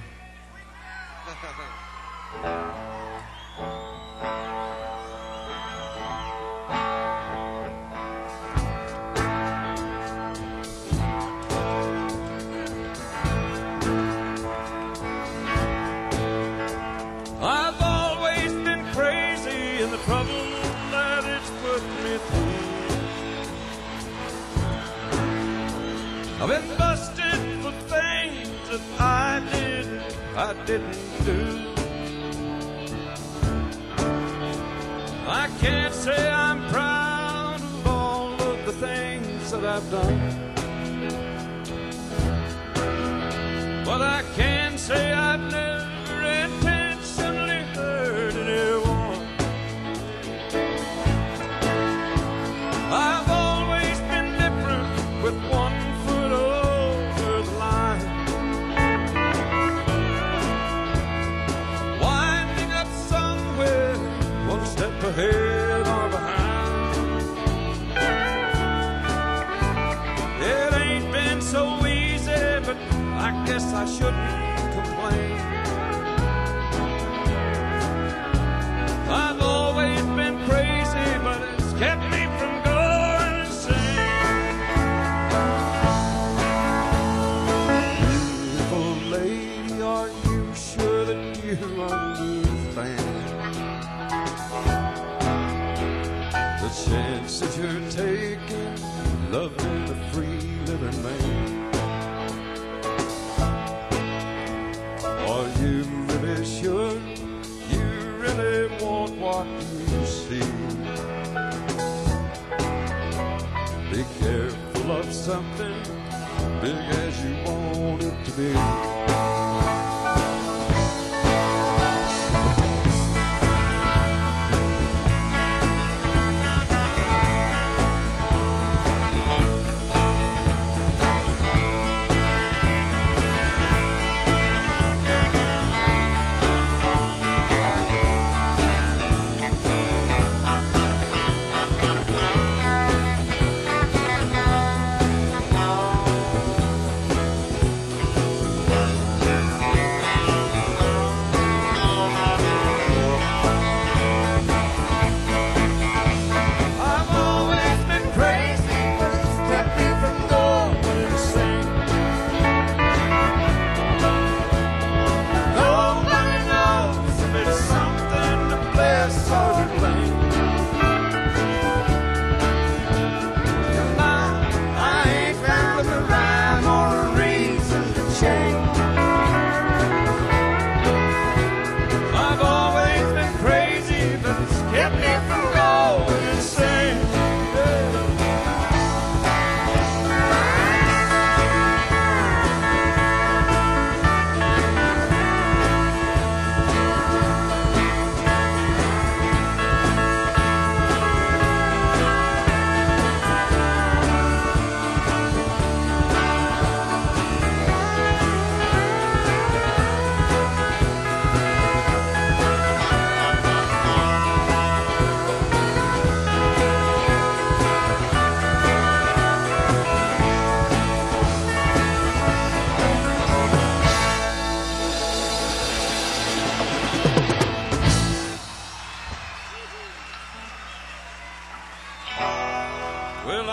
I've always been crazy in the trouble that it's put me through. I've been busted for things that I didn't do. I can't say I'm proud of all of the things that I've done, but I can say I've never intentionally hurt anyone. I've always been different, with one foot over the line, winding up somewhere one step ahead or behind. It ain't been so easy, but I guess I shouldn't complain. I've always been crazy, but it's kept me from going insane. Beautiful lady, are you sure that you understand The chance that you're taking, loving a free living man? Are you really sure you really want what you see? Be careful of something big as you want it to be.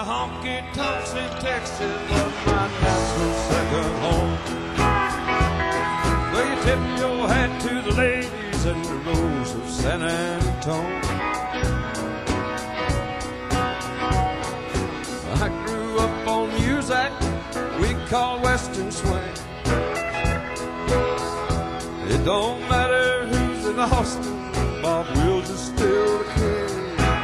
honky tonks in Texas was my natural second home. Where you tip your hat to the ladies and the rose of San Antone. I grew up on music we call Western swing. It don't matter who's in Austin, Bob Wills is still the king.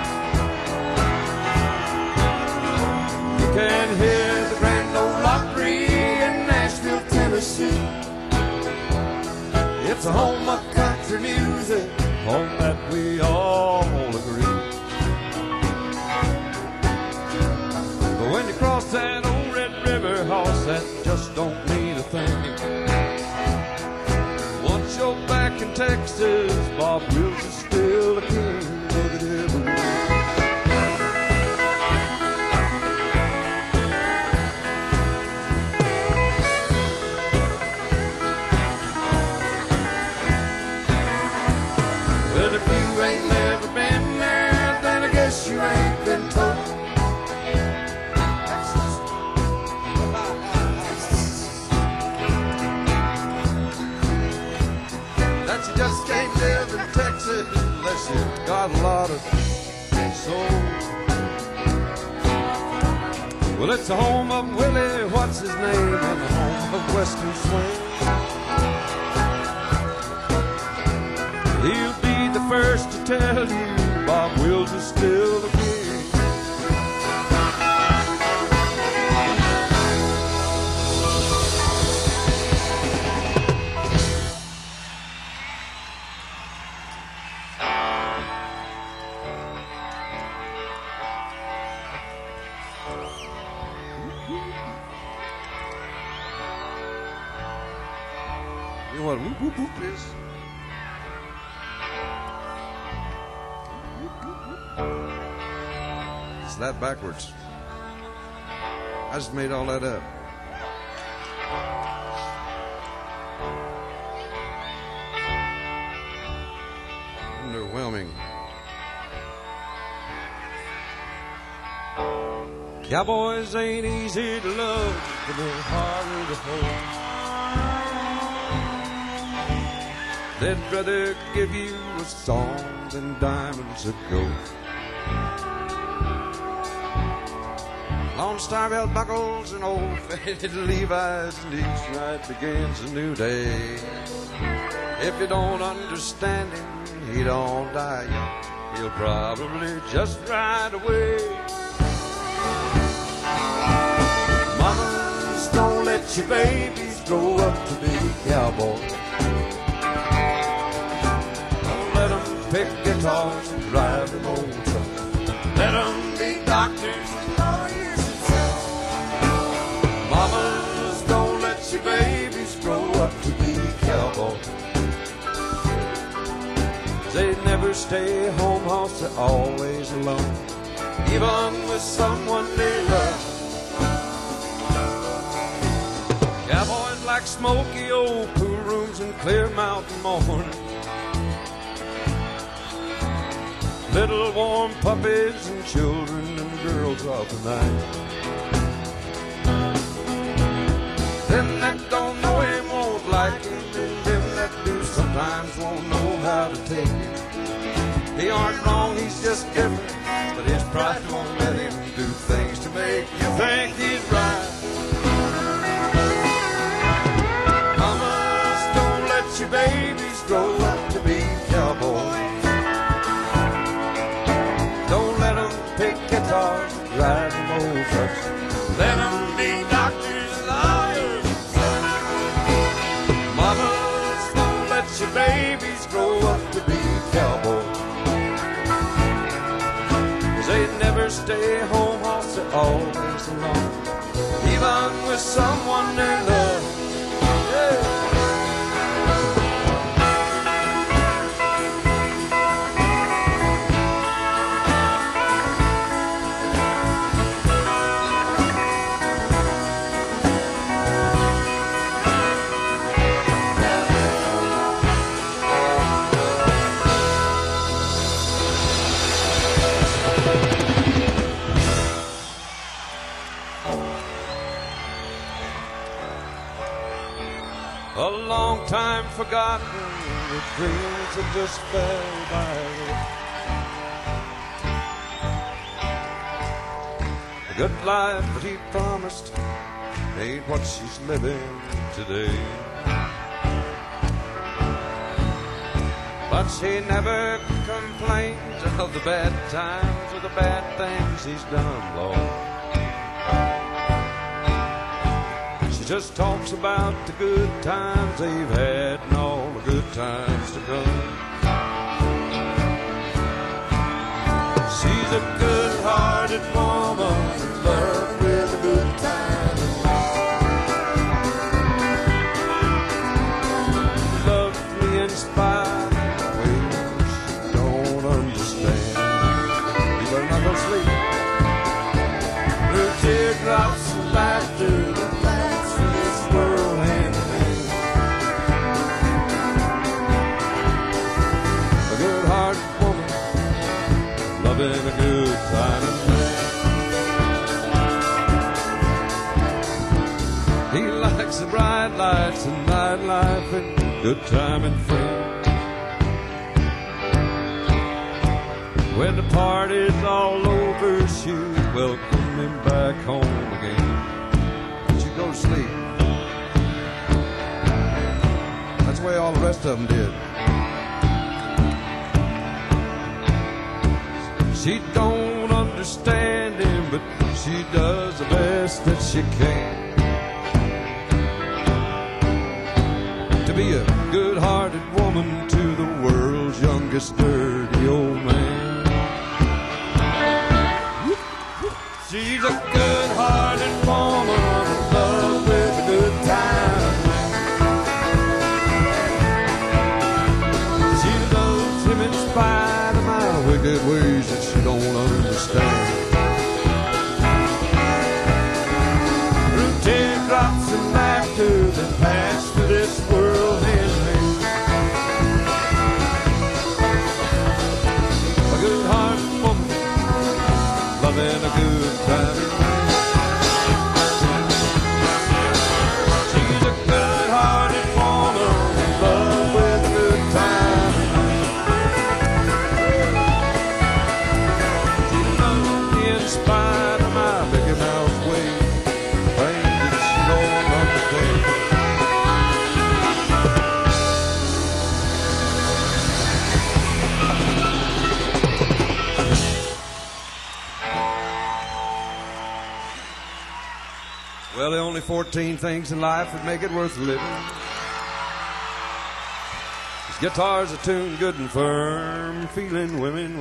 You can hear the Grand Ole Opry in Nashville, Tennessee. It's a home of country music, on that we all agree. But when you cross that old Red River, hoss, that just don't mean a thing. Once you're back in Texas, Bob Wills is still the king. Look at him. Well, if you ain't never been there, then I guess you ain't been told. That you just can't live in Texas unless you got a lot of soul. Well, it's the home of Willie, what's his name, and the home of Western swing. He'll be the first to tell you Bob Wills is still the king. You know what whoop whoop whoop is? It's that backwards. I just made all that up. Underwhelming. Cowboys ain't easy to love, but they're harder to hold. They'd rather give you a song than diamonds of gold. Lone Star belt buckles and old faded Levi's, and each night begins a new day. If you don't understand him, he don't die young. He'll probably just ride away. Mamas, don't let your babies grow up to be cowboys. Pick guitars and drive them old trucks. Let them be doctors and lawyers and such. Mamas, don't let your babies grow up to be cowboys. They never stay home, house, they're always alone, even with someone they love. Cowboys like smoky old pool rooms and clear mountain mornings. Little warm puppies and children and girls of the night. Them that don't know him won't like him, and them that do sometimes won't know how to take him. He aren't wrong, he's just different, but his pride won't let him do things to make you think he's right. Mamas, don't let your babies grow up to be cowboys. Pick guitars, drive them old trucks. Let them be doctors, lawyers, and such. Mamas, don't let your babies grow up to be cowboys. 'Cause they never stay home, house, they're always alone, even with someone they love. Yeah. forgotten the dreams that just fell by the way. The good life that he promised ain't what she's living today. But she never complains of the bad times or the bad things he's done, Lord. She just talks about the good times they've had and all the good times to come. She's a good-hearted woman in love with a good time. Loves me in spite of ways she don't understand. You better not go to sleep. Her teardrops of laughter that lasts in this world hand in hand. A good-hearted woman loving a good time and man. He likes the bright lights and nightlife and good time and friends. When the party's all over, she'll welcome him back home again. But you go to sleep. That's the way all the rest of them did. She don't understand him, but she does the best that she can. To be a good-hearted woman to the world's youngest dirty old man. She's a good-hearted woman in love with a good time. She loves him in spite of my wicked ways that she don't understand. Through teardrops and laughter that pass through this world hand in hand. A good-hearted woman loving a good time. She's a good-hearted woman in love with a good time. She loves me in spite of my Mickey Mouse ways, things that she don't understand. Well, there are only 14 things in life that make it worth living. His guitars are tuned good and firm, feeling women.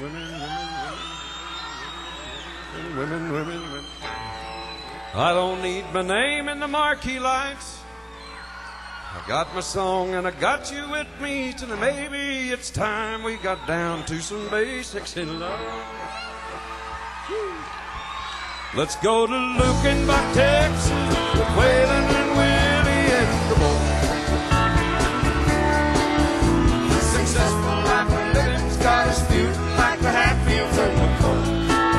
I don't need my name in the marquee lights. I got my song and I got you with me, till maybe it's time we got down to some basics in love. Let's go to Lukenbach, Texas, with Waylon and Willie and the boys. The successful life we're living's got us feuding like the Hatfields and the Colts.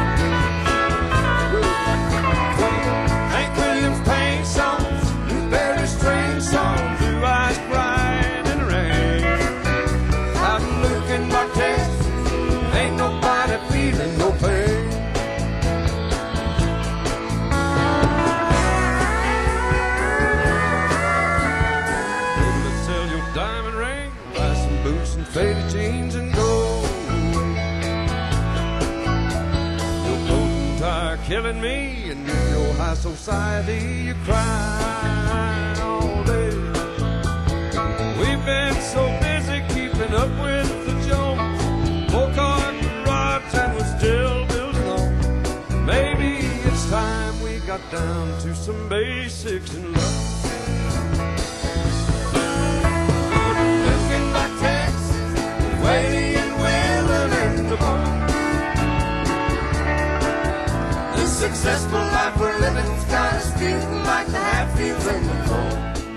Hank Williams paint songs, Newberry string songs, Blue Eyes crying in the rain. Out in Lukenbach, Texas, ain't nobody feeling no pain. Faded jeans and gold. Your coat and tie killing me, and in your high society you cry all day. We've been so busy keeping up with the Jones, Bogart and Rods, and we're still building on. Maybe it's time we got down to some basics in love. Waiting and Waylon and the boys. The successful life we're living's got us feeling like the Hatfields and the Colts.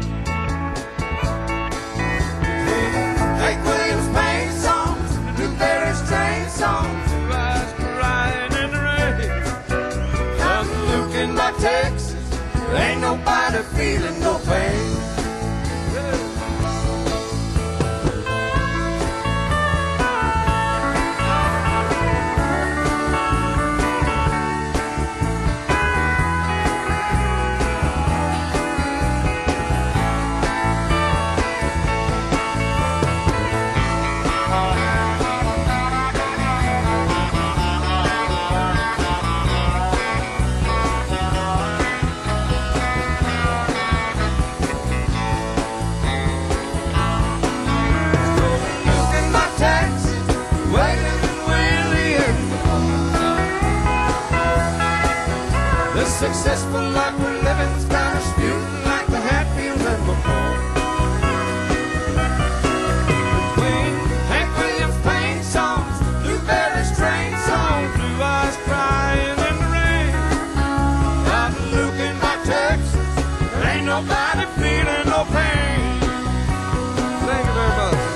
Hank Williams paint songs, Newberry's train songs, Blue Eyes crying in the rain. I'm looking like Texas, ain't nobody feeling no pain. blissful life we're living's got us feeling like the Hatfields and McCoy. Between Hank Williams Payne songs, Blueberry's train songs, Blue Eyes crying in the rain. Out in Lucan, by Texas, there ain't nobody feeling no pain. Thank you very much.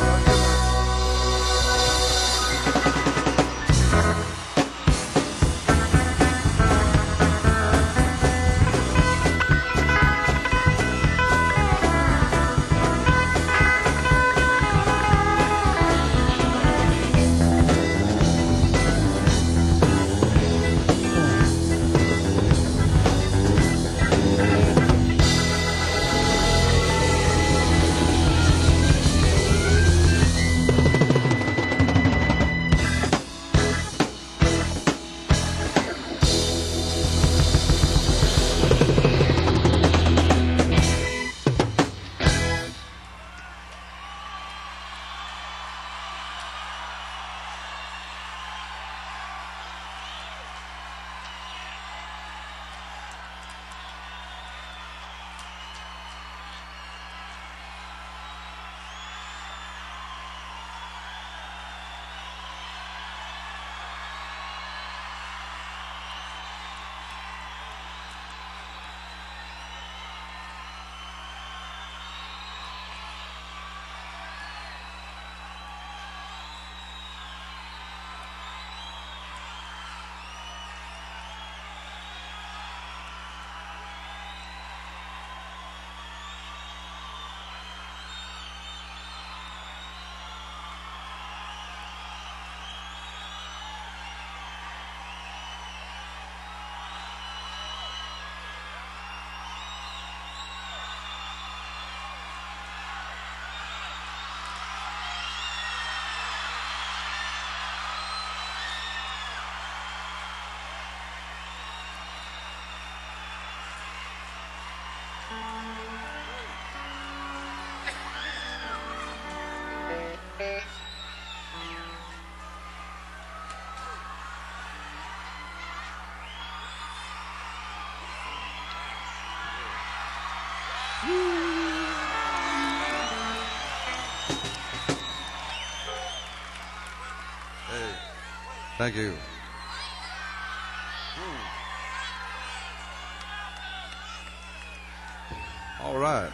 Thank you. All right.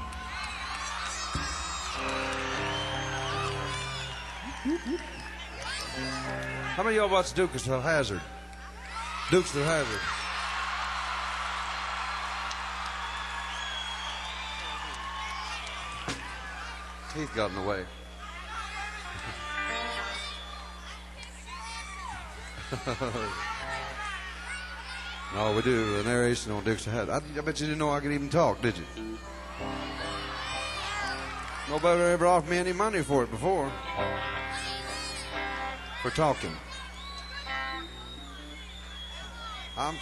How many of y'all watch Dukes of Hazzard? Dukes of Hazzard. Teeth got in the way. No, we do a narration on Dukes of Hazzard. I bet you didn't know I could even talk, did you? Nobody ever offered me any money for it before. For talking. I'm...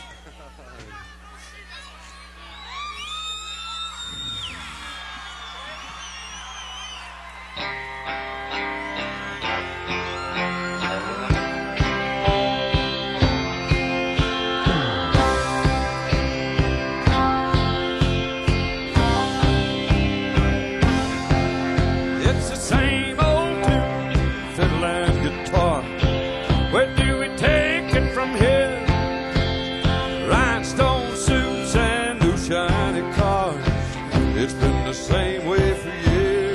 It's been the same way for years.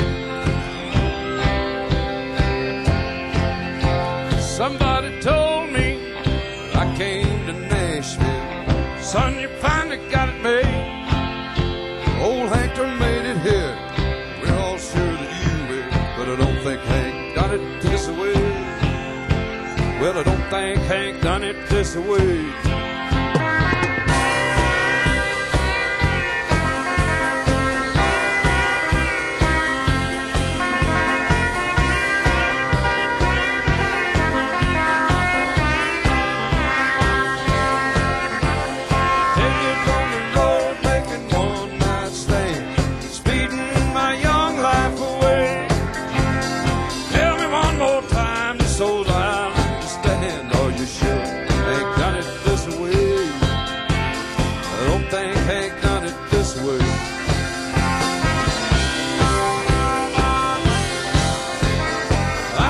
Somebody told me I came to Nashville. Son, you finally got it made. Old Hank done made it here. We're all sure that you will, but I don't think Hank done it this way. Well, I don't think Hank done it this way. So I understand, are you sure they done it this way?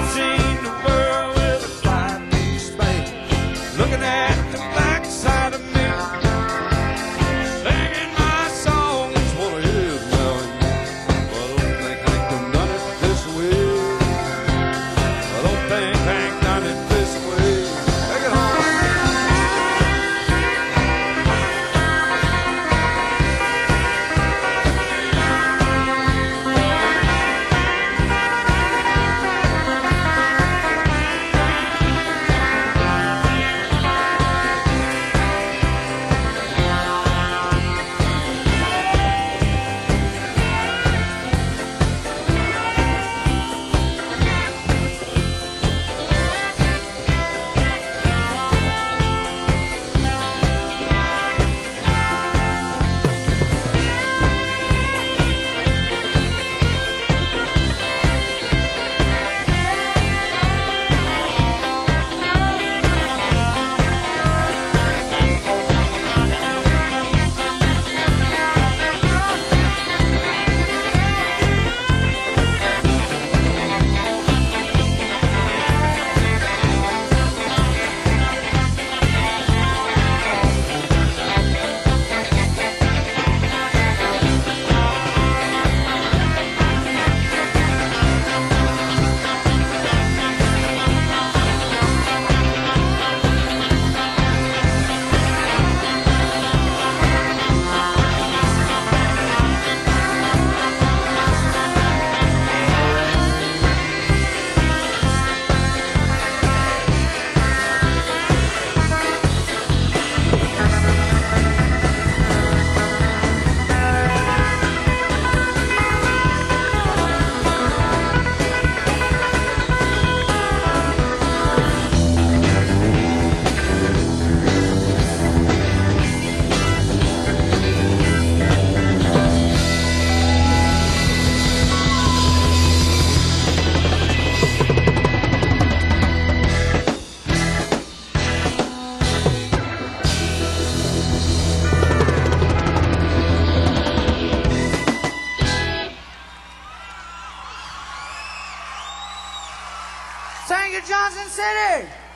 seen the world with a 5-piece band, looking at the backside of me, singing my songs, wanna hear it now and then. But I don't think Hank done done it this way. I don't think Hank done it this way. Take it home. Thank you, Johnson City.